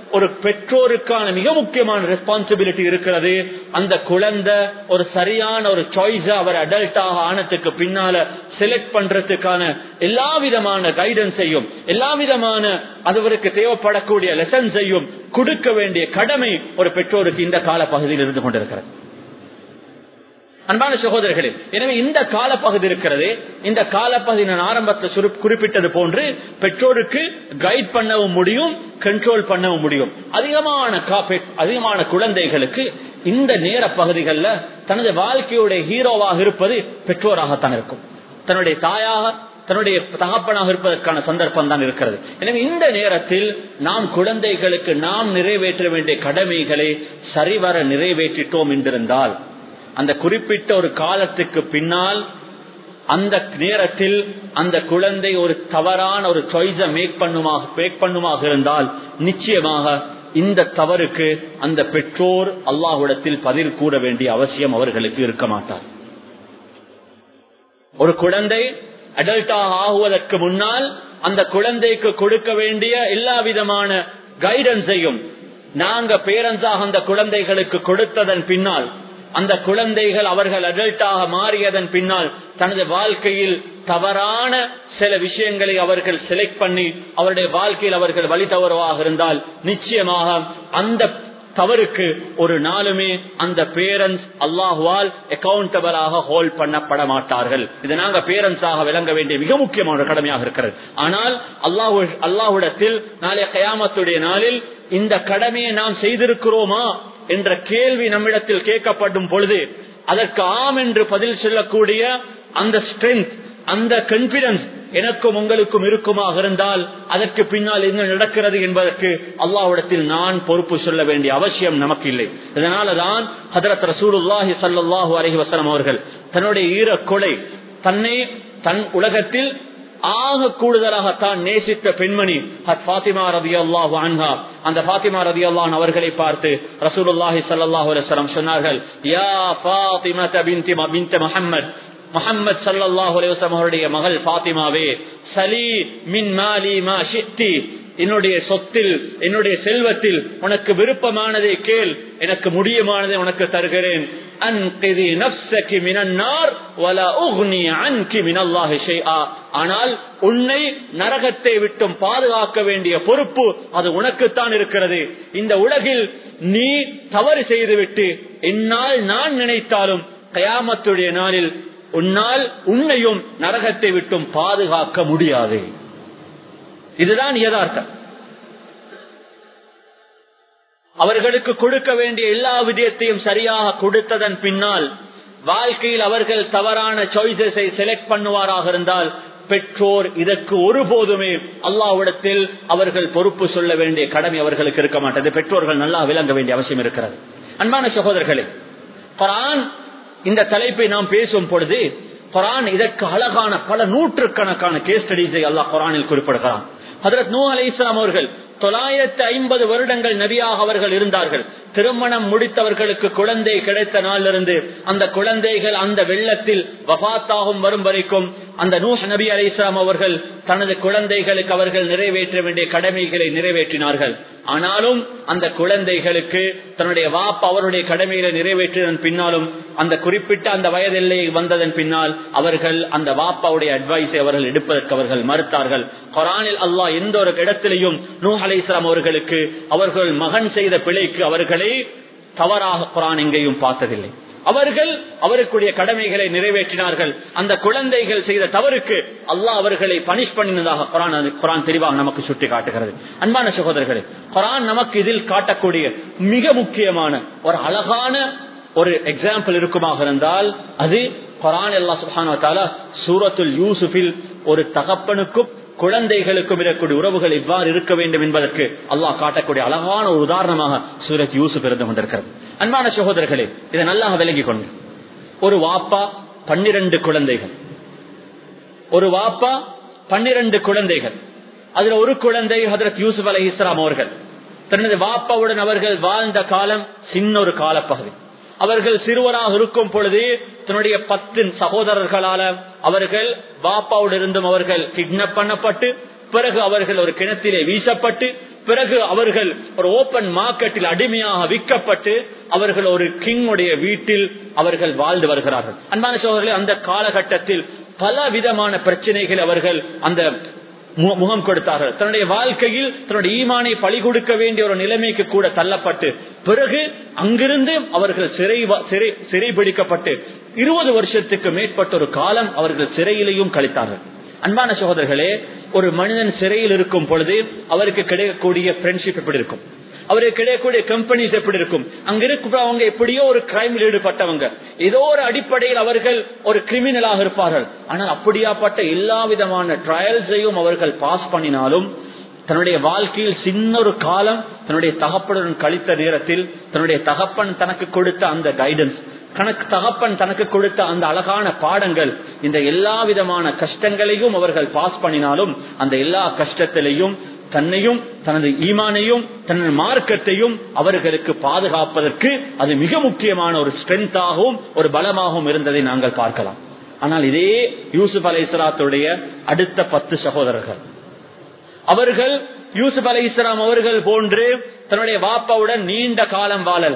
ஒரு பெற்றோருக்கான மிக முக்கியமான ரெஸ்பான்சிபிலிட்டி இருக்கிறது. அந்த குழந்தை ஒரு சரியான ஒரு சாய்ஸ் அவர் அடல்ட்டாக ஆனதுக்கு பின்னால செலக்ட் பண்றதுக்கான எல்லா விதமான கைடன்ஸையும் எல்லா விதமான அவருக்கு தேவைப்படக்கூடிய லெசன்ஸையும் கொடுக்க வேண்டிய கடமை ஒரு பெற்றோருக்கு இந்த கால பகுதியில் இருந்து கொண்டிருக்கிறது. அன்பான சகோதரர்களே, எனவே இந்த காலப்பகுதி இருக்கிறது. இந்த காலப்பகுதி நான் ஆரம்பத்தில் குறிப்பிட்டது போன்று பெற்றோருக்கு கைட் பண்ணவும் முடியும், கண்ட்ரோல் பண்ணவும் முடியும். அதிகமான குழந்தைகளுக்கு இந்த நேர பகுதிகளில் தனது வாழ்க்கையுடைய ஹீரோவாக இருப்பது பெற்றோராகத்தான் இருக்கும். தன்னுடைய தாயாக தன்னுடைய தகப்பனாக இருப்பதற்கான சந்தர்ப்பம் தான் இருக்கிறது. எனவே இந்த நேரத்தில் நாம் குழந்தைகளுக்கு நாம் நிறைவேற்ற வேண்டிய கடமைகளை சரிவர நிறைவேற்றிட்டோம் என்றிருந்தால் அந்த குறிப்பிட்ட ஒரு காலத்துக்கு பின்னால் அந்த நேரத்தில் அந்த குழந்தை ஒரு தவறான ஒரு சாய்ஸை மேக் பண்ணுமாக இருந்தால் நிச்சயமாக இந்த தவறுக்கு அந்த பெற்றோர் அல்லாஹ்விடத்தில் பதில் கூற வேண்டிய அவசியம் அவர்களுக்கு இருக்க மாட்டார். ஒரு குழந்தை அடல்ட்டாக ஆகுவதற்கு முன்னால் அந்த குழந்தைக்கு கொடுக்க வேண்டிய எல்லா விதமான கைடன்ஸையும் நாங்க பேரண்ட்ஸாக அந்த குழந்தைகளுக்கு கொடுத்ததன் பின்னால் அந்த குழந்தைகள் அவர்கள் அடல்ட்டாக மாறியதன் பின்னால் தனது வாழ்க்கையில் தவறான சில விஷயங்களை அவர்கள் செலக்ட் பண்ணி அவருடைய வாழ்க்கையில் அவர்கள் வழி தவறுவாக இருந்தால் நிச்சயமாக அந்த தவறுக்கு ஒரு நாளுமே அந்த பேரண்ட்ஸ் அல்லாஹ்வால் அக்கௌண்டபிளாக ஹோல்ட் பண்ணப்பட மாட்டார்கள். இது நாங்க பேரண்ட்ஸாக விளங்க வேண்டிய மிக முக்கியமான கடமையாக இருக்கிறது. ஆனால் அல்லாஹ்விடத்தில் நாளைய கியாமத்துடைய நாளில் இந்த கடமையை நாம் செய்திருக்கிறோமா என்ற கேள்வி நம்மிடத்தில் கேட்கப்படும் பொழுது அதற்கு ஆம் என்று பதில் சொல்லக்கூடிய அந்த ஸ்ட்ரென்த், அந்த கான்பிடன்ஸ் எனக்கும் உங்களுக்கும் இருக்குமாக இருந்தால் அதற்கு பின்னால் என்ன நடக்கிறது என்பதற்கு அல்லாஹ்விடத்தில் நான் பொறுப்பு சொல்ல வேண்டிய அவசியம் நமக்கு இல்லை. இதனாலதான் ஹஜ்ரத் ரசூலுல்லாஹி ஸல்லல்லாஹு அலைஹி வஸல்லம் அவர்கள் தன்னுடைய ஈரக்கொலை தன் உலகத்தில் ஆக கூடுதலாக தான் நேசித்த பெண்மணி ஃபாத்திமா ரலியல்லாஹு அன்ஹா. அந்த ஃபாத்திமா ரலியல்லாஹு அன்ஹா அவர்களை பார்த்து ரசூலுல்லாஹி ஸல்லல்லாஹு அலைஹி வஸல்லம் சொன்னார்கள், யா ஃபாத்திமா பின்த் முஹம்மத், முஹம்மத் ஸல்லல்லாஹு அலைஹி வஸல்லம் அவருடைய மகள் ஃபாத்திமாவே, சலி மின் மாலி மா ஷித்தி, என்னுடைய சொத்தில் என்னுடைய செல்வத்தில் உனக்கு விருப்பமானதை கேள், எனக்கு முடியுமானதை உனக்கு தருகிறேன். அன்கிதி நஃப்ஸகி மினன் நார் வலா உக்னி அன்கி மினல்லாஹி ஷைஆ. ஆனால் உன்னை நரகத்தை விட்டும் பாதுகாக்க வேண்டிய பொறுப்பு அது உனக்குத்தான் இருக்கிறது. இந்த உலகில் நீ தவறு செய்துவிட்டு என்னால் நான் நினைத்தாலும் கியாமத்துடைய நாளில் உன்னால் உன்னையும் நரகத்தை விட்டும் பாதுகாக்க முடியாது. இதுதான் யதார்த்தம். அவர்களுக்கு கொடுக்க வேண்டிய எல்லா விடயத்தையும் சரியாக கொடுத்ததன் பின்னால் வாழ்க்கையில் அவர்கள் தவறான சாய்ஸை செலக்ட் பண்ணுவாராக இருந்தால் பெற்றோர் இதற்கு ஒருபோதுமே அல்லாஹ்விடத்தில் அவர்கள் பொறுப்பு சொல்ல வேண்டிய கடமை அவர்களுக்கு இருக்க மாட்டது. பெற்றோர்கள் நல்லா விளங்க வேண்டிய அவசியம் இருக்கிறது. அன்பான சகோதரர்களே, குர்ஆன் இந்த தலைப்பை நாம் பேசும் பொழுது குர்ஆன் இதற்கு அழகான பல நூற்றுக்கணக்கான கேஸ் ஸ்டடீஸை அல்லாஹ் குர்ஆனில் குறிப்பிடுகிறான். ஹஜ்ரத் நூஹ் அலைஹிஸ்ஸலாம் அவர்கள் 950 வருடங்கள் நபியாக அவர்கள் இருந்தார்கள். திருமணம் முடித்தவர்களுக்கு குழந்தை கிடைத்த நாளிலிருந்து அந்த குழந்தைகள் அந்த வெள்ளத்தில் வஃபாத்தாகும் வரும் வரைக்கும் அந்த நூஹ் நபி அலைஹிஸ்ஸலாம் அவர்கள் தனது குழந்தைகளுக்கு அவர்கள் நிறைவேற்ற வேண்டிய கடமைகளை நிறைவேற்றினார்கள். ஆனாலும் அந்த குழந்தைகளுக்கு தன்னுடைய வாப்பா அவருடைய கடமைகளை நிறைவேற்றியதன் பின்னாலும் அந்த குறிப்பிட்ட அந்த வயதில்லை வந்ததன் பின்னால் அவர்கள் அந்த வாப்பாவுடைய அட்வைஸை அவர்கள் எடுப்பதற்கு அவர்கள் மறுத்தார்கள். குர்ஆனில் அல்லாஹ் எந்த ஒரு இடத்திலையும் நூஹ் அலைஹிஸ்ஸலாம் அவர்களுக்கு அவர்கள் மகன் செய்த பிழைக்கு அவர்களை தவறாக குர்ஆன் எங்கேயும் பார்த்ததில்லை. அவர்கள் அவருக்குரிய கடமைகளை நிறைவேற்றினார்கள். அந்த குழந்தைகள் செய்த தவறுக்கு அல்லாஹ் அவர்களை பனிஷ் பண்ணினதாக குர்ஆன் தெளிவாக நமக்கு சுட்டி காட்டுகிறது. அன்பான சகோதரர்களே, குர்ஆன் நமக்கு இதில் காட்டக்கூடிய மிக முக்கியமான ஒரு அழகான ஒரு எக்ஸாம்பிள் இருக்குமாக இருந்தால் அது குர்ஆன் அல்லாஹ் சுப்ஹானஹு வ தஆலா சூரத்துல் யூசுஃபில் ஒரு தகப்பனுக்கும் குழந்தைகளுக்கும் இருக்கக்கூடிய உறவுகள் இவ்வாறு இருக்க வேண்டும் என்பதற்கு அல்லாஹ் காட்டக்கூடிய அழகான ஒரு உதாரணமாக சூரத் யூசுப் இருந்து கொண்டிருக்கிறது. அன்பான சகோதரர்களே, இதை நல்லா விளங்கிக் கொண்டு ஒரு வாப்பா 12 குழந்தைகள், ஒரு வாப்பா 12 குழந்தைகள், அதுல ஒரு குழந்தை ஹஜ்ரத் யூசுப் அலைஹிஸ்ஸலாம் அவர்கள் தனது வாப்பாவுடன் அவர்கள் வாழ்ந்த காலம் சின்ன ஒரு காலப்பகுதி. அவர்கள் சிறுவராக இருக்கும் பொழுது தன்னுடைய 10 சகோதரர்களால அவர்கள் பாப்பாவோடு இருந்தும் அவர்கள் கிட்னாப் பண்ணப்பட்டு பிறகு அவர்கள் ஒரு கிணத்திலே வீசப்பட்டு, பிறகு அவர்கள் ஒரு ஓபன் மார்க்கெட்டில் அடிமையாக விற்கப்பட்டு அவர்கள் ஒரு கிங்குடைய வீட்டில் அவர்கள் வாழ்ந்து வருகிறார்கள். அன்பான சகோதரர்களே, அந்த காலகட்டத்தில் பல விதமான பிரச்சனைகள் அவர்கள் அந்த முகம் கொடுத்தார்கள். தன்னுடைய வாழ்க்கையில் தன்னுடைய ஈமானை பலி கொடுக்க வேண்டிய ஒரு நிலைமைக்கு கூட தள்ளப்பட்டு, பிறகு அங்கிருந்து அவர்கள் சிறை பிடிக்கப்பட்டு 20 வருஷத்துக்கு மேற்பட்ட ஒரு காலம் அவர்கள் சிறையிலையும் கழித்தார்கள். அன்பான சகோதரர்களே, ஒரு மனிதன் சிறையில் இருக்கும் பொழுது அவருக்கு கிடைக்கக்கூடிய ஃப்ரெண்ட்ஷிப் எப்படி இருக்கும், அவருக்கு கிடைக்கக்கூடிய கம்பெனிஸ் எப்படி இருக்கும், அங்க இருக்கிறவங்க எப்படியோ ஒரு கிரைமில் ஈடுபட்டவங்க, ஏதோ ஒரு அடிப்படையில் அவர்கள் ஒரு கிரிமினலாக இருப்பார்கள். ஆனால் அப்படியாப்பட்ட எல்லா விதமான ட்ரையல்ஸையும் அவர்கள் பாஸ் பண்ணினாலும் தன்னுடைய வாழ்க்கையில் சின்ன ஒரு காலம் தன்னுடைய தகப்பனுடன் கழித்த நேரத்தில் தன்னுடைய தகப்பன் தனக்கு கொடுத்த அந்த கைடன்ஸ், தகப்பன் தனக்கு கொடுத்த அந்த அழகான பாடங்கள், இந்த எல்லா விதமான கஷ்டங்களையும் அவர்கள் பாஸ் பண்ணினாலும் அந்த எல்லா கஷ்டத்திலையும் தன்னையும் தனது ஈமானையும் தனது மார்க்கத்தையும் அவர்களுக்கு பாதுகாப்பதற்கு அது மிக முக்கியமான ஒரு ஸ்ட்ரென்த்தாகவும் ஒரு பலமாகவும் இருந்ததை நாங்கள் பார்க்கலாம். ஆனால் இதே யூசுப் அலைஹிஸ்ஸலாத்துடைய அடுத்த 10 சகோதரர்கள், அவர்கள் யூசுப் அலைஹிஸ்ஸலாம் அவர்கள் போன்று தன்னுடைய வாப்பாவுடன் நீண்ட காலம் வாழல.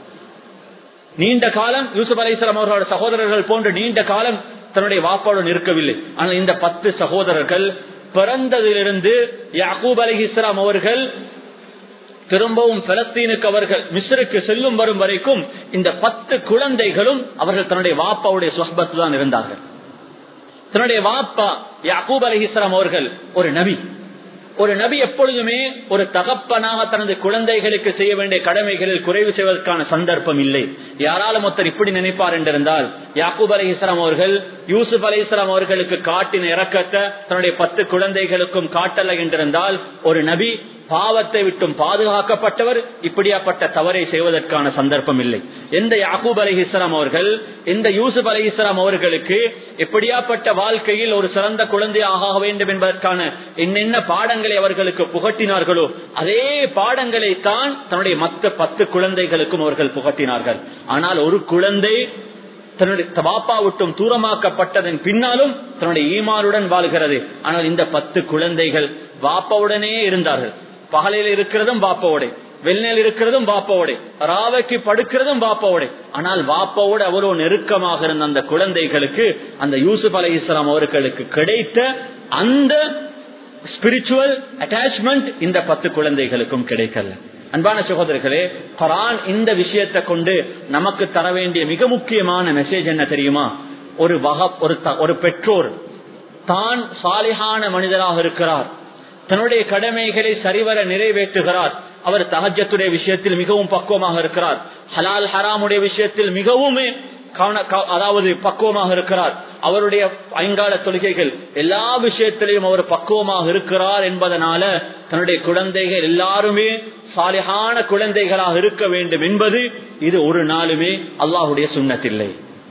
நீண்ட காலம் யூசுப் அலைஹிஸ்ஸலாம் அவர்களோட சகோதரர்கள் போன்று நீண்ட காலம் தன்னுடைய வாப்பாவுடன் இருக்கவில்லை. ஆனால் இந்த 10 சகோதரர்கள் பிறந்ததிலிருந்து யாக்கூப் அலைஹிஸ்ஸலாம் அவர்கள் திரும்பவும் பலஸ்தீனுக்கு அவர்கள் மிஸ்ருக்கு செல்லும் வரும் வரைக்கும் இந்த 10 குழந்தைகளும் அவர்கள் தன்னுடைய வாப்பாவுடைய சுஹ்பத் தான் இருந்தார்கள். தன்னுடைய வாப்பா யாக்கூப் அலைஹிஸ்ஸலாம் அவர்கள் ஒரு நபி. ஒரு நபி எப்பொழுதுமே ஒரு தகப்பனாக தனது குழந்தைகளுக்கு செய்ய வேண்டிய கடமைகளில் குறைவு செய்வதற்கான சந்தர்ப்பம் இல்லை. யாராலும் ஒருத்தர் இப்படி நினைப்பார் என்றிருந்தால், யாக்கூப் அலைஹிஸ்ஸலாம் அவர்கள் யூசுப் அலைஹிஸ்ஸலாம் அவர்களுக்கு காட்டின இரக்கத்தை தன்னுடைய 10 குழந்தைகளுக்கும் காட்டலை என்றிருந்தால், ஒரு நபி பாவத்தை விட்டும் பாதுகாக்கப்பட்டவர் இப்படியாப்பட்ட தவறை செய்வதற்கான சந்தர்ப்பம் இல்லை. எந்த யாக்கூப் அலைஹிஸ்ஸலாம் அவர்கள் இந்த யூசுப் அலைஹிஸ்ஸலாம் அவர்களுக்கு எப்படியாப்பட்ட வாழ்க்கையில் ஒரு சிறந்த குழந்தையாக ஆக வேண்டும் என்பதற்கான என்னென்ன பாடங்களை அவர்களுக்கு புகட்டினார்களோ அதே பாடங்களை தான் தன்னுடைய மற்ற 10 குழந்தைகளுக்கும் அவர்கள் புகட்டினார்கள். ஆனால் ஒரு குழந்தை தன்னுடைய பாப்பா விட்டும் தூரமாக்கப்பட்டதன் பின்னாலும் தன்னுடைய ஈமானுடன் வாழ்கிறது. ஆனால் இந்த 10 குழந்தைகள் பாப்பாவுடனே இருந்தார்கள். பகலில் இருக்கிறதும் பாப்பாவோட, வெள்ளையில் இருக்கிறதும் பாப்பாவோட, ராவைக்கு படுக்கிறதும் பாப்பாவோட. ஆனால் பாப்பாவோட அவ்வளவு நெருக்கமாக இருந்த அந்த குழந்தைகளுக்கு அந்த யூசுப் அலைஹிஸ்ஸலாம் அவர்களுக்கு கிடைத்த அந்த ஸ்பிரிச்சுவல் அட்டாச்மெண்ட் இந்த 10 குழந்தைகளுக்கும் கிடைக்கல. அன்பான சகோதரர்களே, குர்ஆன் இந்த விஷயத்தை கொண்டு நமக்கு தர வேண்டிய மிக முக்கியமான மெசேஜ் என்ன தெரியுமா? ஒரு பெற்றோர் தான் சாலிஹான மனிதராக இருக்கிறார், தன்னுடைய கடமைகளை சரிவர நிறைவேற்றுகிறார், அவர் தஹஜ்ஜுடைய விஷயத்தில் மிகவும் பக்குவமாக இருக்கிறார், ஹலால் ஹராமுடைய விஷயத்தில் மிகவும் அதாவது பக்குவமாக இருக்கிறார், அவருடைய ஐங்கால தொழுகைகள் எல்லா விஷயத்திலையும் அவர் பக்குவமாக இருக்கிறார் என்பதனால தன்னுடைய குழந்தைகள் எல்லாருமே சாலிஹான குழந்தைகளாக இருக்க வேண்டும் என்பது இது ஒரு நாளுமே அல்லாஹ்வுடைய சுன்னத்தில்லை.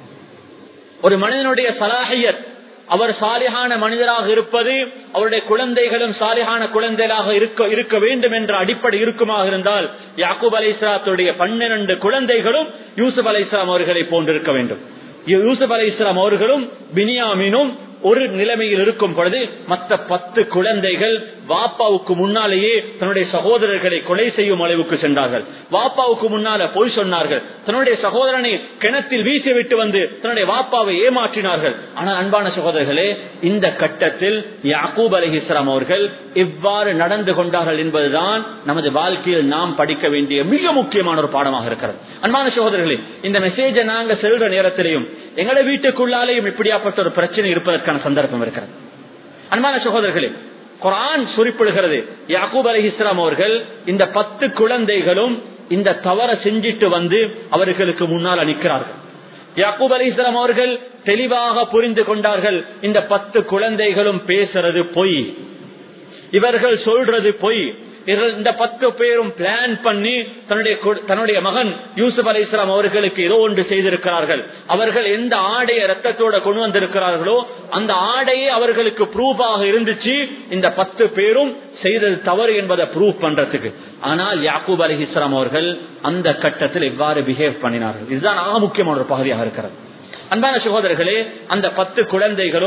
ஒரு மனிதனுடைய சலாஹியத், அவர் சாலிஹான மனிதராக இருப்பது, அவருடைய குழந்தைகளும் சாலிஹான குழந்தைகளாக இருக்க வேண்டும் என்ற அடிப்படை இருக்குமாக இருந்தால் யாக்கூப் அலைஹிஸ்ஸலாத்துடைய 12 குழந்தைகளும் யூசுப் அலைஹிஸ்ஸலாம் அவர்களை போன்றிருக்க வேண்டும். யூசுப் அலைஹிஸ்ஸலாம் அவர்களும் பினியாமினும் ஒரு நிலைமையில் இருக்கும் பொழுது மற்ற 10 குழந்தைகள் வாப்பாவுக்கு முன்னாலேயே தன்னுடைய சகோதரர்களை கொலை செய்யும் அளவுக்கு சென்றார்கள். வாப்பாவுக்கு முன்னால பொய் சொன்னார்கள், தன்னுடைய சகோதரனை கிணத்தில் வீசிவிட்டு வந்து தன்னுடைய வாப்பாவை ஏமாற்றினார்கள். ஆனால் அன்பான சகோதரர்களே, இந்த கட்டத்தில் யாக்கூப் அலைஹிஸ்ஸலாம் அவர்கள் எவ்வாறு நடந்து கொண்டார்கள் என்பதுதான் நமது வாழ்க்கையில் நாம் படிக்க வேண்டிய மிக முக்கியமான ஒரு பாடமாக இருக்கிறது. அன்பான சகோதரர்களே, இந்த மெசேஜை நாங்க செல்ற நேரத்திலையும் எங்களை வீட்டுக்குள்ளாலேயும் இப்படியாப்பட்ட ஒரு பிரச்சனை இருப்பதற்கான சந்தர்ப்பம் இருக்கிறது. அன்பான சகோதரர்களே, குர்ஆன் குறிப்பிடுகிறது, யாக்கூப் அலைஹிஸ்ஸலாம் அவர்கள் இந்த 10 குழந்தைகளும் இந்த தவறை செஞ்சிட்டு வந்து அவர்களுக்கு முன்னால் நிற்கிறார்கள். யாக்கூப் அலைஹிஸ்ஸலாம் அவர்கள் தெளிவாக புரிந்து கொண்டார்கள், இந்த 10 குழந்தைகளும் பேசுறது பொய், இவர்கள் சொல்றது பொய். இந்த 10 பேரும் பிளான் பண்ணி தன்னுடைய மகன் யூசுப் அலைஹிஸ்ஸலாம் அவர்களுக்கு ஏதோ ஒன்று செய்திருக்கிறார்கள். அவர்கள் எந்த ஆடையை ரத்தத்தோட கொண்டு வந்திருக்கிறார்களோ அந்த ஆடையே அவர்களுக்கு ப்ரூஃபாக இருந்துச்சு, இந்த 10 பேரும் செய்தது தவறு என்பதை ப்ரூஃப் பண்றதுக்கு. ஆனால் யாக்கூப் அலைஹிஸ்ஸலாம் அவர்கள் அந்த கட்டத்தில் எவ்வாறு பிஹேவ் பண்ணினார்கள், இதுதான் ஆக முக்கியமான ஒரு பகுதியாக இருக்கிறது. அன்பான சகோதரர்களே, அந்த 10 குழந்தைகளும்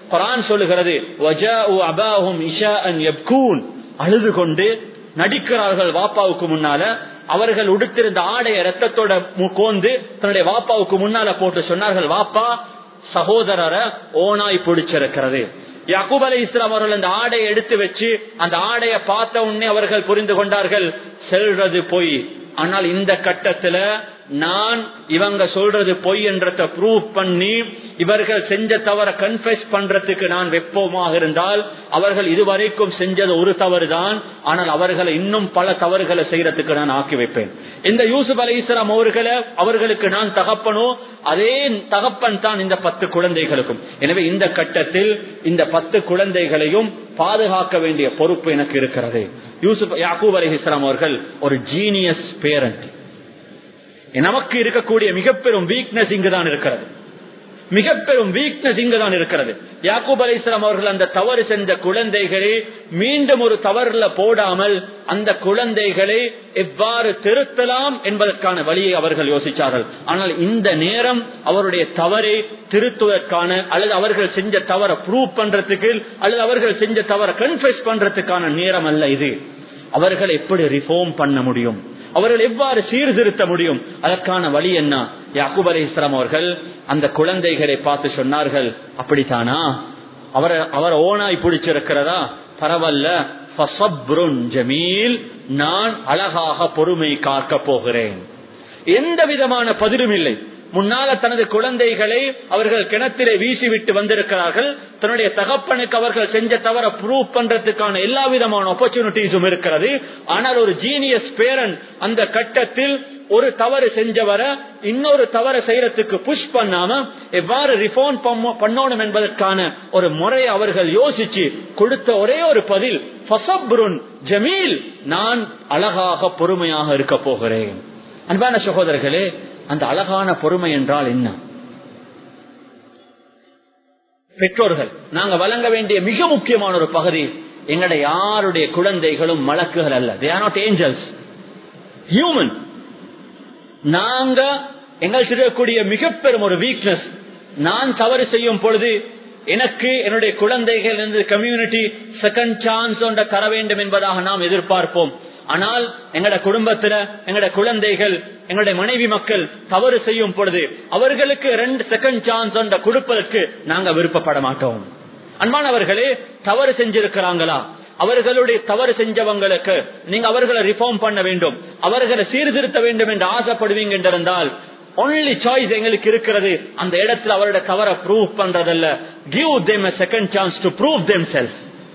குர்ஆன் சொல்லுகிறது வஜாஉ அபாஹும் இஷாஅன் யப்கூன், அழுது கொண்டு நடிக்கிறார்கள் வாப்பாவுக்கு முன்னால. அவர்கள் உடுத்திருந்த ஆடைய ரத்தத்தோட கோந்து தன்னுடைய வாப்பாவுக்கு முன்னால போட்டு சொன்னார்கள், வாப்பா சகோதரரை ஓனாய் பிடிச்சிருக்கிறது. யாக்கூப் அலைஹிஸ்ஸலாம் அவர்கள் அந்த ஆடையை எடுத்து வச்சு அந்த ஆடையை பார்த்த உடனே அவர்கள் புரிந்து கொண்டார்கள் செல்றது பொய். ஆனால் இந்த கட்டத்துல நான் இவங்க சொல்றது பொய் என்றதை ப்ரூவ் பண்ணி இவர்கள் செஞ்ச தவற கன்ஃபெஸ் பண்றதுக்கு நான் வெப்பமாக இருந்தால், அவர்கள் இதுவரைக்கும் செஞ்சது ஒரு தவறு தான், ஆனால் அவர்களை இன்னும் பல தவறுகளை செய்யறதுக்கு நான் ஆக்கி வைப்பேன். இந்த யூசுப் அலைஹிஸ்ஸலாம் அவர்களுக்கு நான் தகப்பனோ, அதே தகப்பன் தான் இந்த 10 குழந்தைகளுக்கும். எனவே இந்த கட்டத்தில் இந்த 10 குழந்தைகளையும் பாதுகாக்க வேண்டிய பொறுப்பு எனக்கு இருக்கிறது. யாக்கூப் அலைஹிஸ்ஸலாம் அவர்கள் ஒரு ஜீனியஸ் பேரண்ட். நமக்கு இருக்கக்கூடிய மிகப்பெரும் வீக்னஸ் இங்குதான் இருக்கிறது. மிகப்பெரும் வீக்னஸ் இங்குதான் இருக்கிறது. யாக்கூப் அலைஹிஸ்ஸலாம் அவர்கள் அந்த தவறு செஞ்ச குழந்தைகளை மீண்டும் ஒரு தவறுல போடாமல் அந்த குழந்தைகளை எவ்வாறு திருத்தலாம் என்பதற்கான வழியை அவர்கள் யோசிச்சார்கள். ஆனால் இந்த நேரம் அவருடைய தவறை திருத்துவதற்கான அல்லது அவர்கள் செஞ்ச தவறை ப்ரூவ் பண்றதுக்கு அல்லது அவர்கள் செஞ்ச தவறை கன்ஃபெஸ் பண்றதுக்கான நேரம் அல்ல இது. அவர்கள் எப்படி ரிஃபார்ம் பண்ண முடியும், அவர்கள் எவ்வாறு சீர்திருத்த முடியும், அதற்கான வழி என்ன? யாக்கூப் அலைஹிஸ்ஸலாம் அவர்கள் அந்த குழந்தைகளை பார்த்து சொன்னார்கள், அப்படித்தானா, அவர் ஓனாய் பிடிச்சிருக்கிறதா, பரவாயில்ல, ஃபஸப்ருன் ஜமீல், நான் அழகாக பொறுமை காக்க போகிறேன். எந்த விதமான பதிலும் இல்லை. முன்னால தனது குழந்தைகளை அவர்கள் கிணத்திலே வீசிவிட்டு வந்திருக்கிறார்கள். தன்னுடைய தகப்பனுக்கு அவர்கள் செஞ்ச தவற ப்ரூவ் பண்றதுக்கான எல்லா விதமான ஆப்பர்ச்சுனிட்டிஸும் இருக்கிறது. ஆனால் ஒரு ஜீனியஸ் பேரண்ட் அந்த கட்டத்தில் ஒரு தவறு செஞ்சவரை இன்னொரு தவறு செய்யறதுக்கு புஷ் பண்ணாம எவ்வாறு ரிஃபார்ம் பண்ணணும் என்பதற்கான ஒரு முறையை அவர்கள் யோசிச்சு கொடுத்த ஒரே ஒரு பதில் ஃபஸப்ருன் ஜமீல், நான் அழகாக பொறுமையாக இருக்க போகிறேன். அன்பான சகோதரர்களே, அந்த அழகான பொறுமை என்றால் என்ன? பெற்றோர்கள் நாங்க வழங்க வேண்டிய மிக முக்கியமான ஒரு பகுதி, எங்களுடைய யாருடைய குழந்தைகளும் மலக்குகள் அல்ல. They are not angels, human. நாங்க எங்களுக்கு இருக்கக்கூடிய மிக பெரும் ஒரு வீக்னஸ், நான் தவறு செய்யும் பொழுது எனக்கு என்னுடைய குழந்தைகள் கம்யூனிட்டி செகண்ட் சான்ஸ் ஒன்றை தர வேண்டும் என்பதாக நாம் எதிர்பார்ப்போம். ஆனால் எங்கட குடும்பத்துல எங்கட குழந்தைகள் எங்களுடைய மனைவி மக்கள் தவறு செய்யும் பொழுது அவர்களுக்கு 2 செகண்ட் சான்ஸ் ஒன்றை கொடுப்பதற்கு நாங்க விருப்பப்பட மாட்டோம். அன்பானவர்களே, தவறு செஞ்சிருக்கிறாங்களா, அவர்களுடைய தவறு செஞ்சவங்களுக்கு நீங்க அவர்களை ரிஃபார்ம் பண்ண வேண்டும், அவர்களை சீர்திருத்த வேண்டும் என்று ஆசைப்படுவீங்க என்றிருந்தால் only choice எங்களுக்கு இருக்கிறது, அந்த இடத்துல அவருடைய தவறை ப்ரூவ் பண்றதல்ல. give them a second chance to prove themselves.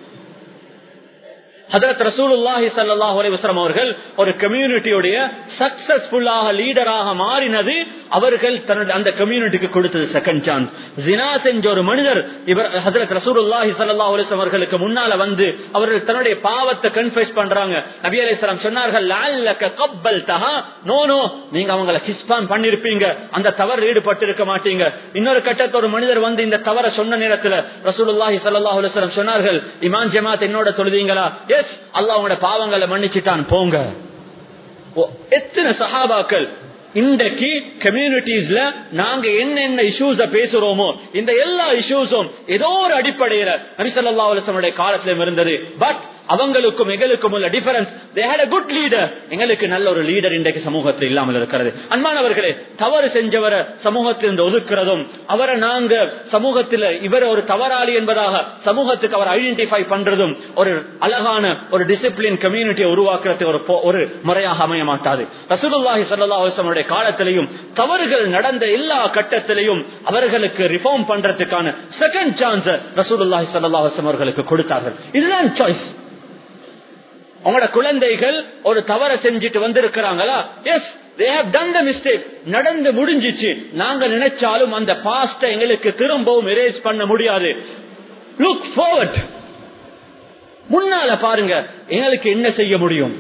ஹஜ்ரத் ரசூலுல்லாஹி ஸல்லல்லாஹு அலைஹி வஸல்லம் அவர்கள் ஒரு கம்யூனிட்டியுடைய சக்சஸ்ஃபுல்லாக லீடராக மாறினது அவர்கள் அந்த கம்யூனிட்டிக்கு கொடுத்தது செகண்ட் சான்ஸ். ஜினா செஞ்ச ஒரு மனிதர் இவர் ஹஜ்ரத் ரசூலுல்லாஹி ஸல்லல்லாஹு அலைஹி வஸல்லம் அவர்களுக்கு முன்னால வந்து அவர்கள் தன்னுடைய பாவத்தை கன்ஃபெஸ் பண்றாங்க. நபி அலைஹிஸ்ஸலாம் சொன்னார்கள், லஅல்லக கப்பல்தஹா, நோ நீங்க அவங்களை கிஸ்பான் பண்ணிருப்பீங்க, அந்த தவறு ஈடுபட்டு இருக்க மாட்டீங்க. இன்னொரு கட்டத்தில் ஒரு மனிதர் வந்து இந்த தவறை சொன்ன நேரத்தில் ரசூலுல்லாஹி ஸல்லல்லாஹு அலைஹி வஸல்லம் சொன்னார்கள், இமாம் ஜமாத் என்னோட தொழுதீங்களா? எஸ், அல்லாஹ் உங்களோட பாவங்களை மன்னிச்சிட்டான், போங்க. எத்தனை சஹாபாக்கள் இன்றைக்கு கம்யூனிட்டிஸ்ல நாங்க என்ன இஷ்யூஸ பேசுறோமோ இந்த எல்லா இஷ்யூஸும் ஏதோ ஒரு அடிப்படையில நபி ஸல்லல்லாஹு அலைஹி வஸல்லம் காலத்திலும் இருந்தது. பட் அவங்களுக்கும் எங்களுக்கும் உள்ள difference, they had a good leader. எங்களுக்கு நல்ல ஒரு லீடர் இன்றைக்கு சமூகத்தில் இல்லாமல் இருக்கிறது. அன்பானவர்களே, தவறு செஞ்சவரை சமூகத்தில் ஒதுக்குறதும் அவரை நாங்க சமூகத்தில் இவர் ஒரு தவறாளி என்பதாக சமூகத்துக்கு அவர் ஐடென்டிஃபை பண்றதும் ஒரு அழகான ஒரு டிசிப்ளின் கம்யூனிட்டியை உருவாக்குறது ஒரு முறையாக அமைய மாட்டாது. ரசூலுல்லாஹி ஸல்லல்லாஹு அலைஹி வஸல்லம் காலத்திலையும் தவறுகள் நடந்த எல்லா கட்டத்திலையும் அவர்களுக்கு ரிஃபார்ம் பண்றதுக்கான செகண்ட் சான்ஸ் ரசூலுல்லாஹி ஸல்லல்லாஹு அலைஹி வஸல்லம் அவர்களுக்கு கொடுத்தார்கள். இதுதான் சாய்ஸ். உங்களோட குழந்தைகள் ஒரு தவறை செஞ்சுட்டு வந்திருக்கிறாங்களா? Yes, they have done the mistake. நடந்து முடிஞ்சிச்சு. நாங்க நினைச்சாலும் அந்த பாஸ்ட எங்களுக்கு திரும்பவும் erase பண்ண முடியாது. Look forward. முன்னால பாருங்க, எங்களுக்கு என்ன செய்ய முடியும்?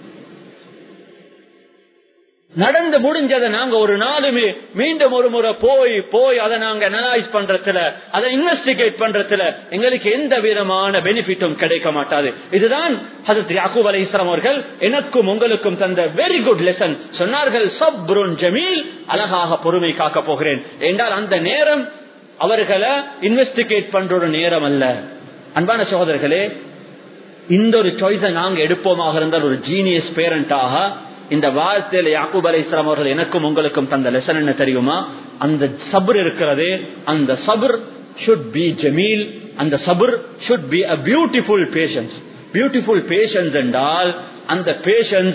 நடந்து முடிஞ்சதை நாங்க ஒரு நாளுமே மீண்டும் ஒரு முறை போய் அதை நாங்க அனலைஸ் பண்றதுல, அதை இன்வெஸ்டிகேட் பண்றதுல எங்களுக்கு எந்த விதமான பெனிஃபிட்டும் கிடைக்க மாட்டாது. இதுதான் ஹஜ்ரத் யாக்கூப் அலைஹிஸ்ஸலாம் அவர்கள் எனக்கும் உங்களுக்கும் தந்த வெரி குட் லெசன். சொன்னார்கள், சப்ருன் ஜமீல், அழகாக பொறுமை காக்க போகிறேன் என்றால் அந்த நேரம் அவர்களை இன்வெஸ்டிகேட் பண்ற ஒரு நேரம் அல்ல. அன்பான சகோதரர்களே, இந்த ஒரு சாய்ஸை நாங்க எடுப்போமாக இருந்தால் ஒரு ஜீனியஸ் பேரண்டாக இந்த வார்த்தையில யாக்கூப் அலைஹிஸ்ஸலாம் அவர்கள் எனக்கும் உங்களுக்கும் தந்த லெசன் என்ன தெரியுமா? அந்த சபர் இருக்கிறது, அந்த சபர் should be ஜமீல், அந்த சபர் should be a beautiful patience. Beautiful patience என்றால் அந்த பேஷன்ஸ்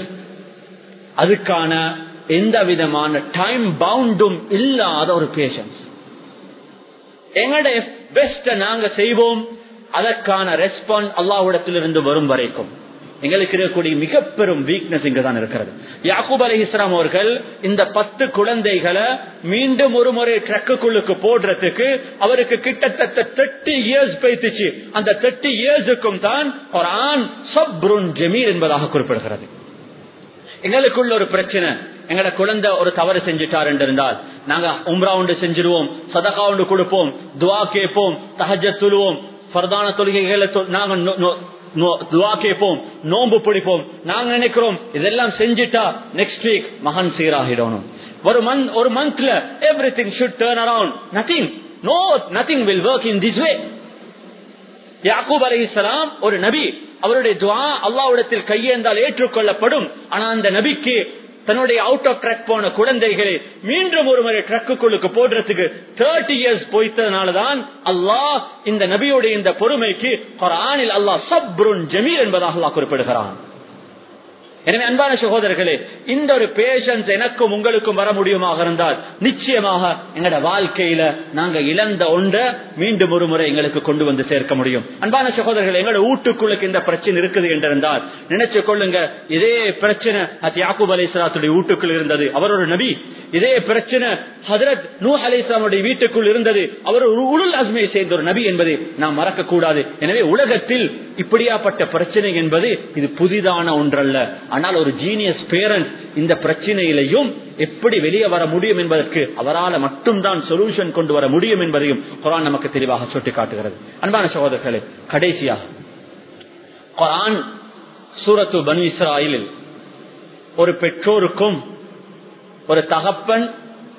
அதுக்கான எந்த விதமான டைம் பவுண்டும் இல்லாத ஒரு பேஷன்ஸ். எங்களுடைய பெஸ்ட நாங்க செய்வோம், அதற்கான ரெஸ்பான்ஸ் அல்லாஹ்விடத்திலிருந்து வரும் வரைக்கும். எங்களுக்கு இருக்கக்கூடிய மிக பெரும் வீக்னஸ் இங்கதான் இருக்கிறது. யாக்கூப் அலைஹிஸ்ஸலாம் அவர்கள் இந்த 10 குழந்தைகளை மீண்டும் ஒரு முறை ட்ரக்குக்குள்ளுக்கு போடுறதுக்கு அவருக்கு கிட்டத்தட்ட 30 இயர்ஸ் போயிடுச்சு. அந்த 30 இயர்ஸுக்கும் தான் குர்ஆன் சப்ருன் ஜமீல் என்பதாக குறிப்பிடுகிறது. எங்களுக்குள்ள ஒரு பிரச்சனை, எங்கட குழந்தை ஒரு தவறு செஞ்சுட்டார் என்றிருந்தால் நாங்க உம்ரா ஒன்று செஞ்சிருவோம், சதகா ஒன்று கொடுப்போம், துவா கேட்போம், தஹஜ்ஜத் தொழுவோம், ஃபர்தான தொழுகைகளை நாங்க துவா கேட்போம், நோன்பு பிடிப்போம். நாங்க நினைக்கிறோம் இதெல்லாம் செஞ்சுட்டா நெக்ஸ்ட் வீக் மகன் சீராகிடணும். ஒரு மந்த்ல everything should turn around. Nothing will work in this way. யாக்கூப் அலைஹிஸ்ஸலாம் ஒரு நபி, அவருடைய துஆ அல்லாஹ்விடத்தில் கையேந்தால் ஏற்றுக்கொள்ளப்படும். ஆனா அந்த நபிக்கு தன்னுடைய அவுட் ஆஃப் ட்ராக் போன குழந்தைகளை மீண்டும் ஒரு முறை ட்ரக்குக்குள்ளுக்கு போடுறதுக்கு 30 இயர்ஸ் போய்த்ததுனாலதான் அல்லாஹ் இந்த நபியுடைய இந்த பொறுமைக்கு குர்ஆனில் அல்லாஹ் சப்ருன் ஜமீல் என்பதாக அல்லாஹ் குறிப்பிடுகிறான். எனவே அன்பான சகோதரர்களே, இந்த ஒரு பேஷன்ஸ் எனக்கும் உங்களுக்கும் வர முடியுமாக இருந்தால் நிச்சயமாக எங்களோட வாழ்க்கையில நாங்க இழந்த ஒன்றை மீண்டும் ஒரு முறை எங்களுக்கு கொண்டு வந்து சேர்க்க முடியும். அன்பான சகோதரர்களே, எங்களோட வீட்டுக்குள்ளுக்கு இந்த பிரச்சனை இருக்குது என்றிருந்தால் நினைச்சு கொள்ளுங்க, இதே பிரச்சனை யாக்கூப் அலைஹிஸ்ஸலாத்துடைய வீட்டுக்குள் இருந்தது, அவர் ஒரு நபி. இதே பிரச்சனை ஹஜ்ரத் நூஹ் அலைஹிஸ்ஸலாமுடைய வீட்டுக்குள் இருந்தது, அவர் ஒரு உலுல் அஸ்மை சேர்ந்த ஒரு நபி என்பதை நாம் மறக்க கூடாது. எனவே உலகத்தில் இப்படியாப்பட்ட பிரச்சனை என்பது இது புதிதான ஒன்றல்ல. ஆனால் ஒரு ஜீனியஸ் பேரண்ட் இந்த பிரச்சனையிலையும் எப்படி வெளியே வர முடியும் என்பதற்கு அவரால் மட்டும்தான் சொல்யூஷன் கொண்டு வர முடியும் என்பதையும் குர்ஆன் நமக்கு தெளிவாக சுட்டிக்காட்டுகிறது. அன்பான சகோதரர்களே, கடைசியாக குர்ஆன் சூரத்து பனு இஸ்ராயீலில் ஒரு பெற்றோருக்கும் ஒரு தகப்பன்,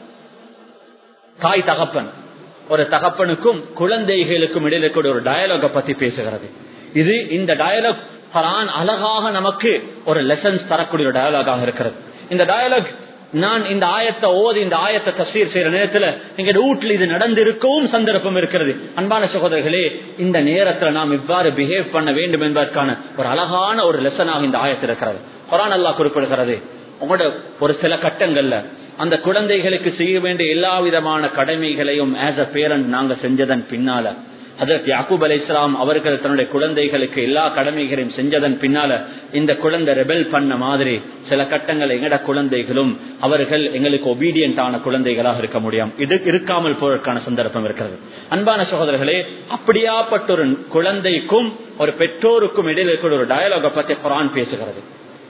தாய் தகப்பன், ஒரு தகப்பனுக்கும் குழந்தைகளுக்கும் இடையில கூட ஒரு டயலாக பத்தி பேசுகிறது. இந்த டயலாக் குர்ஆன் அழகாக நமக்கு ஒரு லெசன்ஸ் தரக்கூடிய ஒரு டயலாகாக இருக்கிறது. இந்த டயலாக் நான் இந்த ஆயத்தை ஓதி இந்த ஆயத்தை தஃசீர் செய்யற நேரத்தில் எங்க வீட்டில் இது நடந்திருக்கவும் சந்தர்ப்பம் இருக்கிறது. அன்பான சகோதரர்களே, இந்த நேரத்தில் நாம் இவ்வாறு பிஹேவ் பண்ண வேண்டும் என்பதற்கான ஒரு அழகான ஒரு லெசனாக இந்த ஆயத்தில் இருக்கிறது. குர்ஆன் அல்லாஹ் குறிப்பிடுகிறது, உங்களோட ஒரு சில கட்டங்கள்ல அந்த குழந்தைகளுக்கு செய்ய வேண்டிய எல்லா விதமான கடமைகளையும் ஆஸ் அ பேரண்ட் நாங்க செஞ்சதன் பின்னால ஹஜ்ரத் யாக்கூப் அலைஹிஸ்ஸலாம் அவர்கள் தன்னுடைய குழந்தைகளுக்கு எல்லா கடமைகளையும் செஞ்சதன் பின்னால இந்த குழந்தை ரெபெல் பண்ண மாதிரி சில கட்டங்கள் எங்கட குழந்தைகளும் அவர்கள் எங்களுக்கு ஒபீடியன்ட் ஆன குழந்தைகளாக இருக்க முடியும், இது இருக்காமல் போவதற்கான சந்தர்ப்பம் இருக்கிறது. அன்பான சகோதரர்களே, அப்படியாப்பட்ட ஒரு குழந்தைக்கும் ஒரு பெற்றோருக்கும் இடையில இருக்கிற ஒரு டயலாக பத்தி குர்ஆன் பேசுகிறது.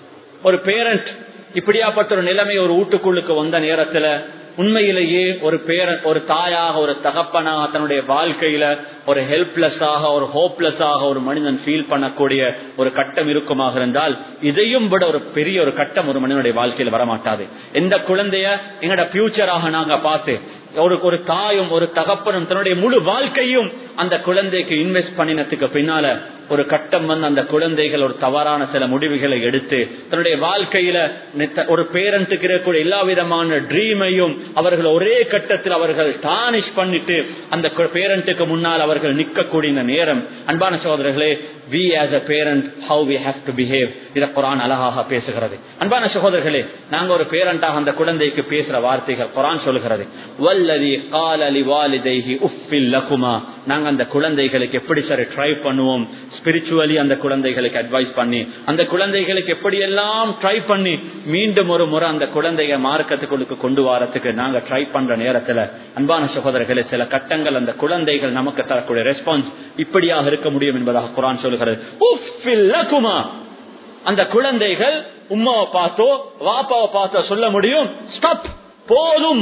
ஒரு பேரண்ட் இப்படியாப்பட்ட ஒரு நிலைமை ஒரு வீட்டுக்குள்ளுக்கு வந்த நேரத்துல உண்மையிலேயே ஒரு பேரண்ட், ஒரு தாயாக, ஒரு தகப்பனாக தன்னுடைய வாழ்க்கையில ஒரு ஹெல்ப்லெஸ்ஸாக, ஒரு ஹோப்லெஸ்ஸாக ஒரு மனிதன் ஃபீல் பண்ணக்கூடிய ஒரு கட்டம் இருக்குமாக இருந்தால் இதையும் விட ஒரு பெரிய ஒரு கட்டம் ஒரு மனிதனுடைய வாழ்க்கையில் வரமாட்டாது. எந்த குழந்தைய எங்கட ஃபியூச்சராக நாங்க பார்த்து ஒரு தாயும் ஒரு தகப்பனும் தன்னுடைய முழு வாழ்க்கையும் அந்த குழந்தைக்கு இன்வெஸ்ட் பண்ணினதுக்கு பின்னால ஒரு கட்டம் வந்து அந்த குழந்தைகள் ஒரு தவறான சில முடிவுகளை எடுத்து தன்னுடைய வாழ்க்கையில ஒரு பேரண்ட்டுக்கு இருக்கக்கூடிய எல்லா விதமான ட்ரீமையும் அவர்கள் ஒரே கட்டத்தில் அவர்கள் டானிஷ் பண்ணிட்டு அந்த பேரண்ட்டுக்கு முன்னால் அவர்கள் நிற்கக்கூடிய இந்த நேரம், அன்பான சகோதரர்களே, we as a parent how we have to behave, இத குர்ஆன் அழகாக பேசுகிறது. அன்பான சகோதரர்களே, நாங்க ஒரு பேரண்டாக அந்த குழந்தைக்கு பேசுற வார்த்தைகள் குர்ஆன் சொல்கிறது, வல்லதி قال لوالديه اف لكما, நாங்க அந்த குழந்தைகளுக்கு எப்படி சரி ட்ரை பண்ணுவோம், ஸ்பிரிச்சுவலி அந்த குழந்தைகளுக்கு அட்வைஸ் பண்ணி அந்த குழந்தைகளுக்கு எப்படி எல்லாம் ட்ரை பண்ணி மீண்டும் ஒரு முறை அந்த குழந்தைய மார்க்கத்துக்குள்ளுக்கு கொண்டு வரத்துக்கு நாங்க ட்ரை பண்ற நேரத்துல அன்பான சகோதரர்களே, சில கட்டங்கள் அந்த குழந்தைகள் நமக்கு தரக்கூடிய ரெஸ்பான்ஸ் இப்படியாக இருக்க முடியும் என்பதாக குர்ஆன் சொல்கிறது. உஃபில் லகுமா, அந்த குழந்தைகள் உம்மாவை பார்த்தோ வாப்பாவை பார்த்தோ சொல்ல முடியும், ஸ்டாப், போதும்,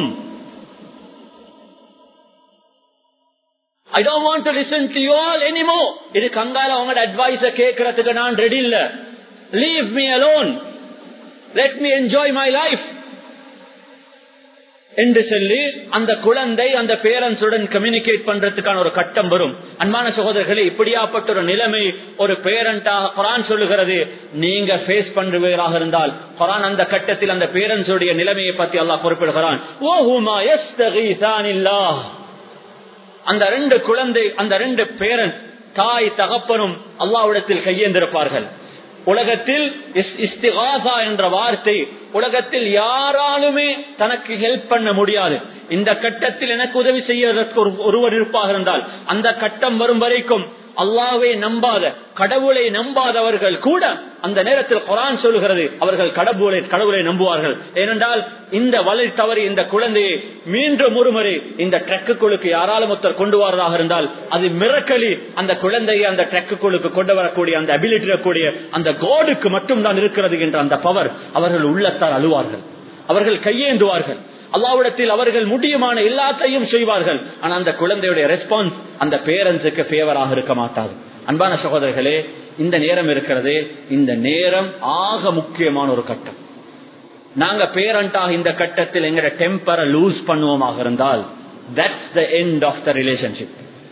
I don't want to listen to you all anymore. இது கங்கால உங்களோட அட்வைஸ கேட்கறதுக்கு நான் ரெடி இல்ல. Leave me alone. Let me enjoy my life. என்று சொல்லி அந்த குழந்தை அந்த பேரண்ட்ஸுடன் கம்யூனிகேட் பண்றதுக்கான ஒரு கட்டம் வரும். அன்பான சகோதரர்களே, இப்படியாப்பட்ட ஒரு நிலைமை ஒரு பேரண்டாக குர்ஆன் சொல்லுகிறது. நீங்க ஃபேஸ் பண்றவராக இருந்தால் குர்ஆன் அந்த கட்டத்தில் அந்த பேரண்ட்ஸுடைய நிலைமையை பத்தி அல்லாஹ் குறிப்பிடுகிறான். வஹுமா யஸ்தகீசானில்லாஹ். அந்த ரெண்டு குழந்தை, அந்த ரெண்டு பேரண்ட், தாய் தகப்பனும் அல்லாஹ்விடத்தில் கையேந்திருப்பார்கள். உலகத்தில் இஸ்திகாசா என்ற வார்த்தை உலகத்தில் யாராலுமே தனக்கு ஹெல்ப் பண்ண முடியாது. இந்த கட்டத்தில் எனக்கு உதவி செய்வதற்கு ஒருவர் இருப்பாக இருந்தால் அந்த கட்டம் வரும் வரைக்கும் அல்லாஹ்வை நம்பாத, கடவுளை நம்பாதவர்கள் கூட அந்த நேரத்தில் குர்ஆன் சொல்லுகிறது அவர்கள் கடவுளை நம்புவார்கள். ஏனென்றால் இந்த வழி தவறி இந்த குழந்தையை மீண்டும் ஒருமுறை இந்த ட்ரக்குக்குழுக்கு யாராலும் ஒருத்தர் கொண்டு வரதாக இருந்தால் அது மிரக்கலி அந்த குழந்தையை அந்த ட்ரக்குக்குழுக்கு கொண்டு வரக்கூடிய அந்த அபிலிட்டி இருக்கக்கூடிய அந்த கோடுக்கு மட்டும்தான் இருக்கிறது என்ற அந்த பவர் அவர்கள் உள்ளத்தால் அழுவார்கள், அவர்கள் கையேந்துவார்கள். அல்லாஹ்விடத்தில் அவர்கள் முடியுமான எல்லாத்தையும் செய்வார்கள். ஆனா அந்த குழந்தையுடைய ரெஸ்பான்ஸ் அந்த பேரண்ட்ஸுக்கு ஃபேவராக இருக்க மாட்டாது. அன்பான சகோதரர்களே, இந்த நேரம் இருக்கிறது, இந்த நேரம் ஆக முக்கியமான ஒரு கட்டம். நாங்க பேரண்டாக இந்த கட்டத்தில் எங்க டெம்பரை லூஸ் பண்ணுவோமாக இருந்தால் that's the end of the relationship.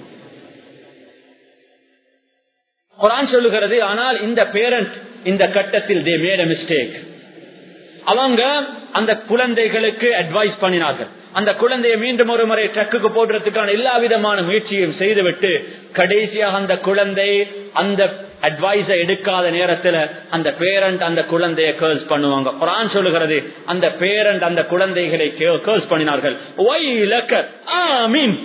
குர்ஆன் சொல்லுகிறது, ஆனால் இந்த பேரண்ட் இந்த கட்டத்தில் they made a mistake. அவங்க அந்த குழந்தைகளுக்கு அட்வைஸ் பண்ணினார்கள். அந்த குழந்தையை மீண்டும் ஒரு முறை ட்ரக்குக்கு போடுறதுக்கான எல்லா விதமான முயற்சியும் செய்துவிட்டு கடைசியாக அந்த குழந்தை அந்த அட்வைஸை எடுக்காத நேரத்தில் அந்த பேரண்ட் அந்த குழந்தையை கேர்ஸ் பண்ணுவாங்க. குர்ஆன் சொல்லுகிறது அந்த பேரண்ட் அந்த குழந்தைகளை கேர்ஸ் பண்ணினார்கள். வைலக் ஆமீன்.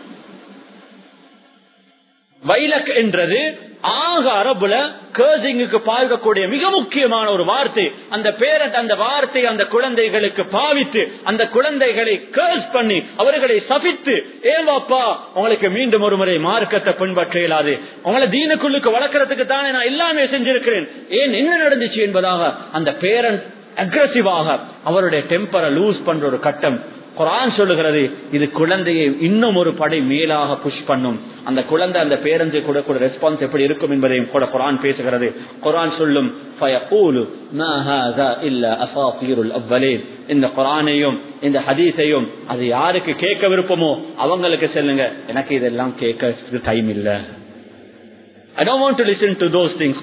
வைலக் என்றது ஆக அரபுல கர்சிங்குக்கு பாவிக்கக்கூடிய மிக முக்கியமான ஒரு வார்த்தை. அந்த பேரண்ட் அந்த வார்த்தை அந்த குழந்தைகளுக்கு பாவித்து அந்த குழந்தைகளை கர்ஸ் பண்ணி அவர்களை சபித்து, ஏன் வாப்பா உங்களுக்கு மீண்டும் ஒரு முறை மார்க்கத்தை பின்பற்ற இயலாது, உங்களை தீனுக்குள்ளுக்கு வளர்க்கறதுக்கு தானே நான் எல்லாமே செஞ்சிருக்கிறேன், ஏன் என்ன நடந்துச்சு என்பதாக அந்த பேரண்ட் அக்ரெசிவாக அவருடைய டெம்பரை லூஸ் பண்ற ஒரு கட்டம். குர்ஆன் சொல்லுகிறது இது குழந்தையை இன்னும் ஒரு படை மேலாக புஷ் பண்ணும். அந்த குழந்தை அந்த பேரண்ட்ஸ் கூட ரெஸ்பான்ஸ் எப்படி இருக்கும் என்பதையும் கூட குர்ஆன் பேசுகிறது. குர்ஆன் சொல்லும் ஃபயகூலு மா ஹாஸா இல்லா அஸாதீருல் அவ்வலீன். இந்த குர்ஆனையும் இந்த ஹதீஸையும் அது யாருக்கு கேட்க விருப்பமோ அவங்களுக்கு சொல்லுங்க, எனக்கு இதெல்லாம் கேட்க டைம் இல்ல, I don't want to listen to those things.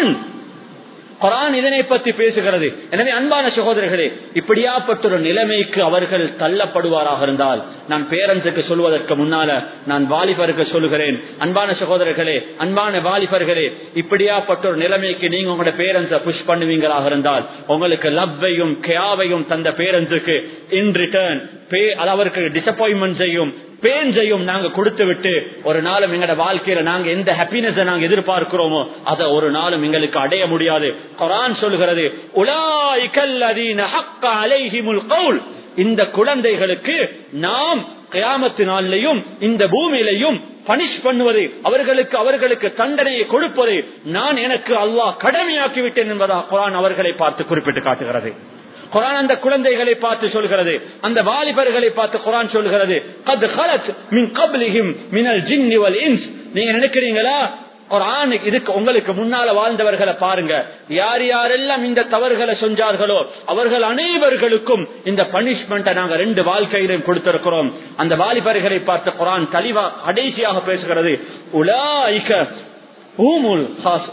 குர்ஆன் இதனை பற்றி பேசுகிறது. எனவே அன்பான சகோதரர்களே, இப்படியாப்பட்ட ஒரு நிலைமைக்கு அவர்கள் தள்ளப்படுவாராக இருந்தால், நான் பேரண்ட்ஸுக்கு சொல்வதற்கு முன்னால நான் வாலிபருக்கு சொல்லுகிறேன், அன்பான சகோதரர்களே, அன்பான வாலிபர்களே, இப்படியாப்பட்ட ஒரு நிலைமைக்கு நீங்க உங்களோட பேரண்ட்ஸை புஷ் பண்ணுவீங்களாக இருந்தால் உங்களுக்கு லவ்வையும் கேவையும் தந்த பேரண்ட்ஸுக்கு இன் ரிட்டர்ன் அவருக்கு டிசப்பாயின்மெண்ட்ஸையும் பேன்ஸையும் நாங்க கொடுத்து விட்டு ஒரு நாளும் எங்களோட வாழ்க்கையில நாங்க எந்த ஹாப்பினஸ் நாங்க எதிர்பார்க்கிறோமோ அதை ஒரு நாளும் எங்களுக்கு அடைய முடியாது. குர்ஆன் சொல்லுகிறது உலாயிகல்லதீன ஹக்க அலைஹிமுல் கவுல். இந்த குழந்தைகளுக்கு நாம் கியாமத் நாளிலேயும் இந்த பூமியிலையும் பனிஷ் பண்ணுவது, அவர்களுக்கு தண்டனையை கொடுப்பதை நான் எனக்கு அல்லாஹ் கடமையாக்கி விட்டேன் என்பதாக குர்ஆன் அவர்களை பார்த்து குறிப்பிட்டு காட்டுகிறது. குர்ஆன் அந்த குழந்தைகளை பார்த்து சொல்கிறது, அந்த வாலிபர்களை பார்த்து குர்ஆன் சொல்கிறது கத் ஹலத் மின் கப்லிஹிம் மினல் ஜின்னி வல் இன்ஸ். நீங்க நினைக்கிறீங்களா குர்ஆன் இதுக்கு உங்களுக்கு முன்னால வாழ்ந்தவர்களை பாருங்க, யார் யாரெல்லாம் இந்த தவறுகளை செஞ்சார்களோ அவர்கள் அனைவர்களுக்கும் இந்த பனிஷ்மெண்ட்டை நாங்க 2 வாழ்க்கையிலும் கொடுத்திருக்கிறோம். அந்த வாலிபர்களை பார்த்து குர்ஆன் தெளிவா கடைசியாக பேசுகிறது உலாயிக ஹுமுல் ஹாஸ்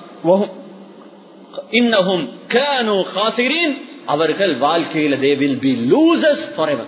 இன்னஹும் கானூ காசிரீன். அவர்கள் வாழ்க்கையில they will be losers forever.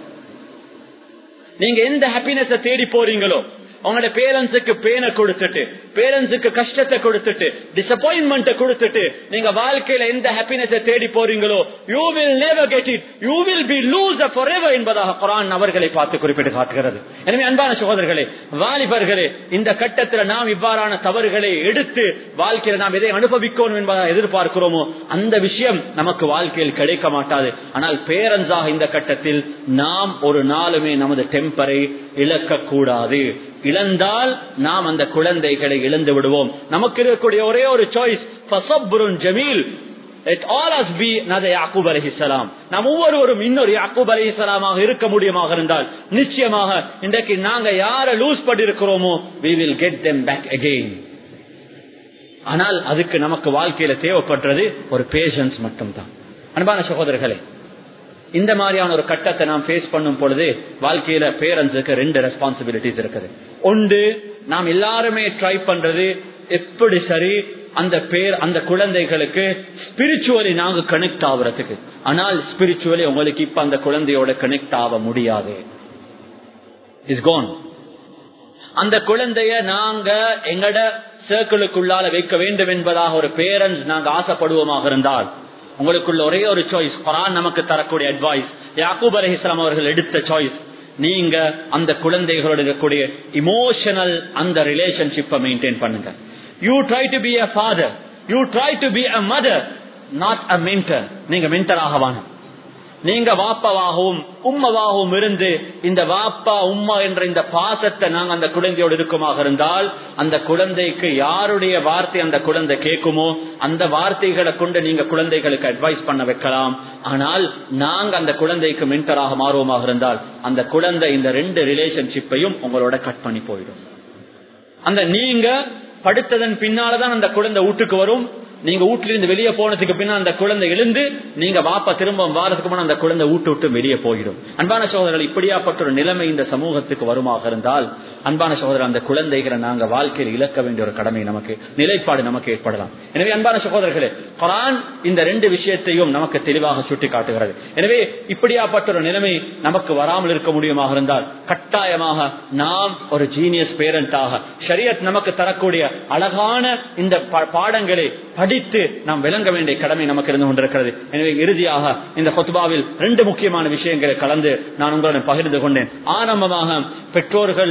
நீங்க எந்த ஹாப்பினஸ் தேடி போறீங்களோ, உங்களோட பேரண்ட்ஸுக்கு பேனை கொடுத்துட்டு, பேரண்ட்ஸுக்கு கஷ்டத்தை கொடுத்துட்டு, டிசப்பாயின்மெண்ட் கொடுத்துட்டு நீங்க வாழ்க்கையில எந்த ஹாப்பினஸ் தேடி போறீங்களோ you will never get it, you will be loser forever என்பதாக குர்ஆன் அவர்களை பார்த்து குறிப்பிட்டு காட்டுகிறது. எனவே அன்பான சகோதரர்களே, வாலிபர்களே, இந்த கட்டத்தில் நாம் இவ்வாறான தவறுகளை எடுத்து வாழ்க்கையில நாம் எதை அனுபவிக்கணும் என்பதை எதிர்பார்க்கிறோமோ அந்த விஷயம் நமக்கு வாழ்க்கையில் கிடைக்க மாட்டாது. ஆனால் பேரண்ட்ஸாக இந்த கட்டத்தில் நாம் ஒரு நாளுமே நமது டெம்பரை இழக்க கூடாது. இழந்தால் நாம் அந்த குழந்தைகளை இழந்து விடுவோம். நமக்கு இருக்கக்கூடிய ஒரே ஒரு சாய்ஸ் ஃபஸப்ருன் ஜமீல். Let all us be another யாக்கூப் அலைஹிஸ்ஸலாம். நாம் ஒவ்வொருவரும் இன்னொரு யாக்கூப் அலைஹிஸ்ஸலாமாக இருக்க முடியுமாக இருந்தால் நிச்சயமாக இன்றைக்கு நாங்க யாரை லூஸ் பண்ணிருக்கிறோமோ we will get them back again. ஆனால் அதுக்கு நமக்கு வாழ்க்கையில தேவைப்படுறது ஒரு பேஷன்ஸ் மட்டும்தான். அன்பான சகோதரர்களே, இந்த மாதிரியான ஒரு கட்டத்தை நாம் ஃபேஸ் பண்ணும் பொழுது வாழ்க்கையில பேரண்ட்ஸுக்கு 2 ரெஸ்பான்சிபிலிட்டிஸ் இருக்குது. ஒன்று, நாம் எல்லாருமே ட்ரை பண்றது எப்படி சரி அந்த குழந்தைகளுக்கு ஸ்பிரிச்சுவலி நாங்க கனெக்ட் ஆகுறதுக்கு. ஆனால் ஸ்பிரிச்சுவலி உங்களுக்கு இப்ப அந்த குழந்தையோட கனெக்ட் ஆக முடியாது. Is gone. அந்த குழந்தைய நாங்க எங்கட சர்க்கிளுக்குள்ளால வைக்க வேண்டும் என்பதாக ஒரு பேரண்ட்ஸ் நாங்க ஆசைப்படுவோமாக இருந்தால், உங்களுக்குள்ள ஒரே ஒரு சாய்ஸ், குர்ஆன் நமக்கு தரக்கூடிய அட்வைஸ், யாக்கூப் அலைஹிஸ்ஸலாம் அவர்கள் எடுத்த சாய்ஸ், நீங்க அந்த குழந்தைகளோட இருக்கக்கூடிய இமோஷனல் அந்த ரிலேஷன்ஷிப்பை மெயின்டைன் பண்ணுங்க. You try to be a father, you try to be a mother, not a mentor. நீங்க மென்டர் ஆகவான, நீங்க வாப்பாவாகவும் உம்மாவாகவும் இருந்து இந்த வாப்பா உம்மா என்ற இந்த பாசத்தை நாங்க அந்த குழந்தையோடு இருக்குமாக இருந்தால், அந்த குழந்தைக்கு யாருடைய வார்த்தை அந்த குழந்தை கேட்குமோ அந்த வார்த்தைகளை கொண்டு நீங்க குழந்தைகளுக்கு அட்வைஸ் பண்ண வைக்கலாம். ஆனால் நாங்க அந்த குழந்தைக்கு மென்டராக மாறுவோமாக இருந்தால் அந்த குழந்தை இந்த 2 ரிலேஷன்ஷிப்பையும் உங்களோட கட் பண்ணி போயிடும். அந்த நீங்க படுத்ததன் பின்னால்தான் அந்த குழந்தை வீட்டுக்கு வரும். நீங்க வீட்டிலிருந்து வெளியே போனதுக்கு பின்னால் அந்த குழந்தை எழுந்து நீங்க வாப்பா திரும்ப வாரத்துக்கு முன்னாடி அந்த குழந்தை விட்டு வெளியே போயிடும். அன்பான சகோதரர்கள், இப்படியாப்பட்ட ஒரு நிலைமை இந்த சமூகத்துக்கு வருமாக இருந்தால், அன்பான சகோதரர், அந்த குழந்தைகளை நாங்க வாழ்க்கையில் இழக்க வேண்டிய ஒரு கடமை நமக்கு, நிலைப்பாடு நமக்கு ஏற்படலாம். எனவே அன்பான சகோதரர்களே, குர்ஆன் இந்த 2 விஷயத்தையும் நமக்கு தெளிவாக சுட்டி காட்டுகிறது. எனவே இப்படியாப்பட்ட ஒரு நிலைமை நமக்கு வராமல் இருக்க முடியுமாக இருந்தால், கட்டாயமாக நாம் ஒரு ஜீனியஸ் பேரண்டாக ஷரியத் நமக்கு தரக்கூடிய அழகான இந்த பாடங்களை படித்து நாம் விளங்க வேண்டிய கடமை நமக்கு இருந்து கொண்டிருக்கிறது. எனவே இறுதியாக இந்த குத்பாவில் 2 முக்கியமான விஷயங்களை கலந்து நான் உங்களுடன் பகிர்ந்து கொண்டேன். ஆரம்பமாக பெற்றோர்கள்,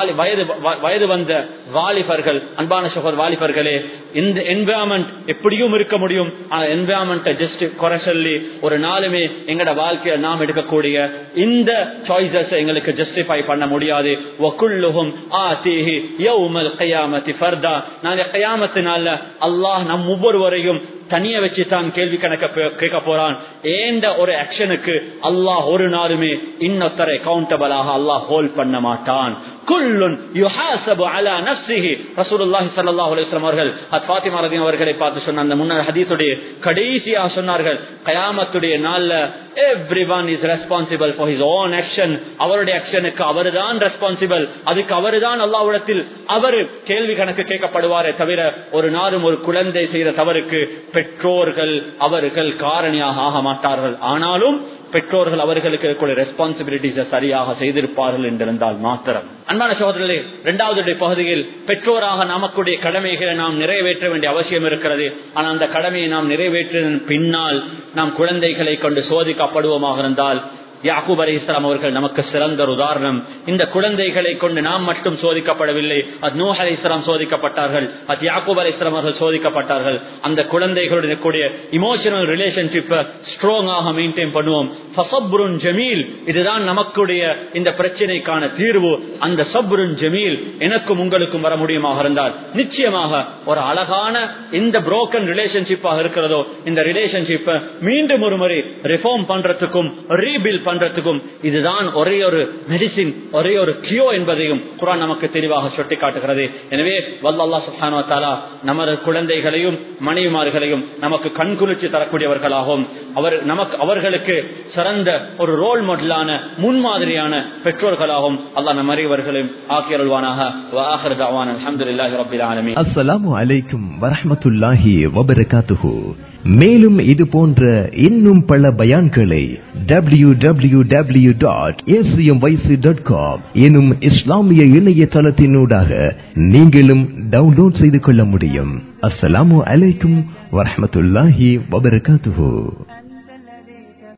வயது வந்த வாலிபர்கள், அன்பான சகோதர வாலிபர்களே, இந்த என்விரான்மெண்ட் எப்படியும் இருக்க முடியும். என்விரான்மெண்ட் ஜஸ்ட் குறை சொல்லி ஒரு நாளுமே எங்கட வாழ்க்கையில் நாம் எடுக்கக்கூடிய இந்த சாய்ஸஸ் எங்களுக்கு ஜஸ்டிஃபை பண்ண முடியாது. வகுல்லுஹும் ஆதீஹி யௌமல் கியாமத்தி ஃபர்தா. நாளை கியாமத்தினால அல்லாஹ் நம் ஒவ்வொருவரையும் தனிய வச்சுதான் கேள்வி கணக்க கேட்க போறான். ஏந்த ஒரு ஆக்ஷனுக்கு அல்லாஹ் ஒரு நாளுமே இன்னொருத்தரை கவுண்டபிளாக அல்லாஹ் ஹோல்ட் பண்ண மாட்டான். குல்லுன் யுஹாஸபு அலா நஃப்ஸிஹி. ரசூலுல்லாஹி ஸல்லல்லாஹு அலைஹி வஸல்லம் அவர்கள் ஃபாத்திமா ரலியல்லாஹு அவர்களை பார்த்து சொன்ன அந்த முன்னர் ஹதீஸுடைய கடைசியா சொன்னார்கள், கயாமத்துடைய நாள்ல everyone is responsible for his own action. அவருடைய ஆக்ஷனுக்கு அவர்தான் ரெஸ்பான்சிபிள். அதுக்கு அவர்தான் அல்லாஹ்விடத்தில் அவர் கேள்வி கணக்கு கேட்கப்படுவாரே தவிர ஒரு நாளும் ஒரு குழந்தை செய்த தவறுக்கு பெற்றோர்கள் அவர்கள் காரணியாக ஆக மாட்டார்கள். ஆனாலும் பெற்றோர்கள் அவர்களுக்கு இருக்கக்கூடிய ரெஸ்பான்சிபிலிட்டிஸை சரியாக செய்திருப்பார்கள் என்றிருந்தால் மாத்திரம். அன்பான சகோதரர்களே, 2வது பகுதியில் பெற்றோராக நமக்குடைய கடமைகளை நாம் நிறைவேற்ற வேண்டிய அவசியம் இருக்கிறது. ஆனால் அந்த கடமையை நாம் நிறைவேற்றின பின்னால் நாம் குழந்தைகளை கொண்டு சோதிக்கப்படுவோமாக இருந்தால், யாக்கூப் அலைஹிஸ்ஸலாம் அவர்கள் நமக்கு சிறந்த ஒரு உதாரணம். இந்த குழந்தைகளை கொண்டு நாம் மட்டும் சோதிக்கப்படவில்லை. அது நூஹ் அலைஹிஸ்ஸலாம் சோதிக்கப்பட்டார்கள், அது யாக்கூப் அலைஹிஸ்ஸலாம் அவர்கள் சோதிக்கப்பட்டார்கள். அந்த குழந்தைகளுடைய கூடிய இமோஷனல் ரிலேஷன்ஷிப்பை ஸ்ட்ராங்காக மெயின்டைன் பண்ணுவோம். ஃபஸப்ருன் ஜமீல், இதுதான் நமக்குடைய இந்த பிரச்சனைக்கான தீர்வு. அந்த சப்ருன் ஜமீல் எனக்கும் உங்களுக்கும் வர முடியுமாக இருந்தால் நிச்சயமாக ஒரு அழகான இந்த புரோக்கன் ரிலேஷன்ஷிப்பாக இருக்கிறதோ இந்த ரிலேஷன்ஷிப்பை மீண்டும் ஒரு முறை ரிஃபார்ம் பண்றதுக்கும் ரீபில்ட் பண்றதுக்கும் இதுதான் ஒரே ஒரு மெடிசின், ஒரே ஒரு கியோ என்பதையும் குர்ஆன் நமக்கு தெளிவாக சுட்டி காட்டுகிறது. எனவே வல்லல்லாஹ் சுப்ஹானஹு வ தஆலா நமது குழந்தைகளையும் மனைவிமார்களையும் நமக்கு கண்குளிர்ச்சி தரக்கூடியவர்களாகவும் அவர்களுக்கு சிறந்த ஒரு ரோல் மாடலான முன்மாதிரியான பெற்றோர்களாகவும் அல்லாஹ் நம் அனைவர்களையும் ஆக்கி அருள்வானாக. வ ஆகிரு தஅவானா அல்ஹம்துலில்லாஹி ரப்பில் ஆலமீன். அஸ்ஸலாமு அலைக்கும் வரஹ்மத்துல்லாஹி வ பரகாத்துஹு. மேலும் இது போன்ற இன்னும் பல பயான்களை www.acmyc.com எனும் இஸ்லாமிய இணையதளத்தினூடாக நீங்களும் டவுன்லோட் செய்து கொள்ள முடியும். அஸ்ஸலாமு அலைக்கும் வரஹ்மத்துல்லாஹி வ பரகாத்துஹு.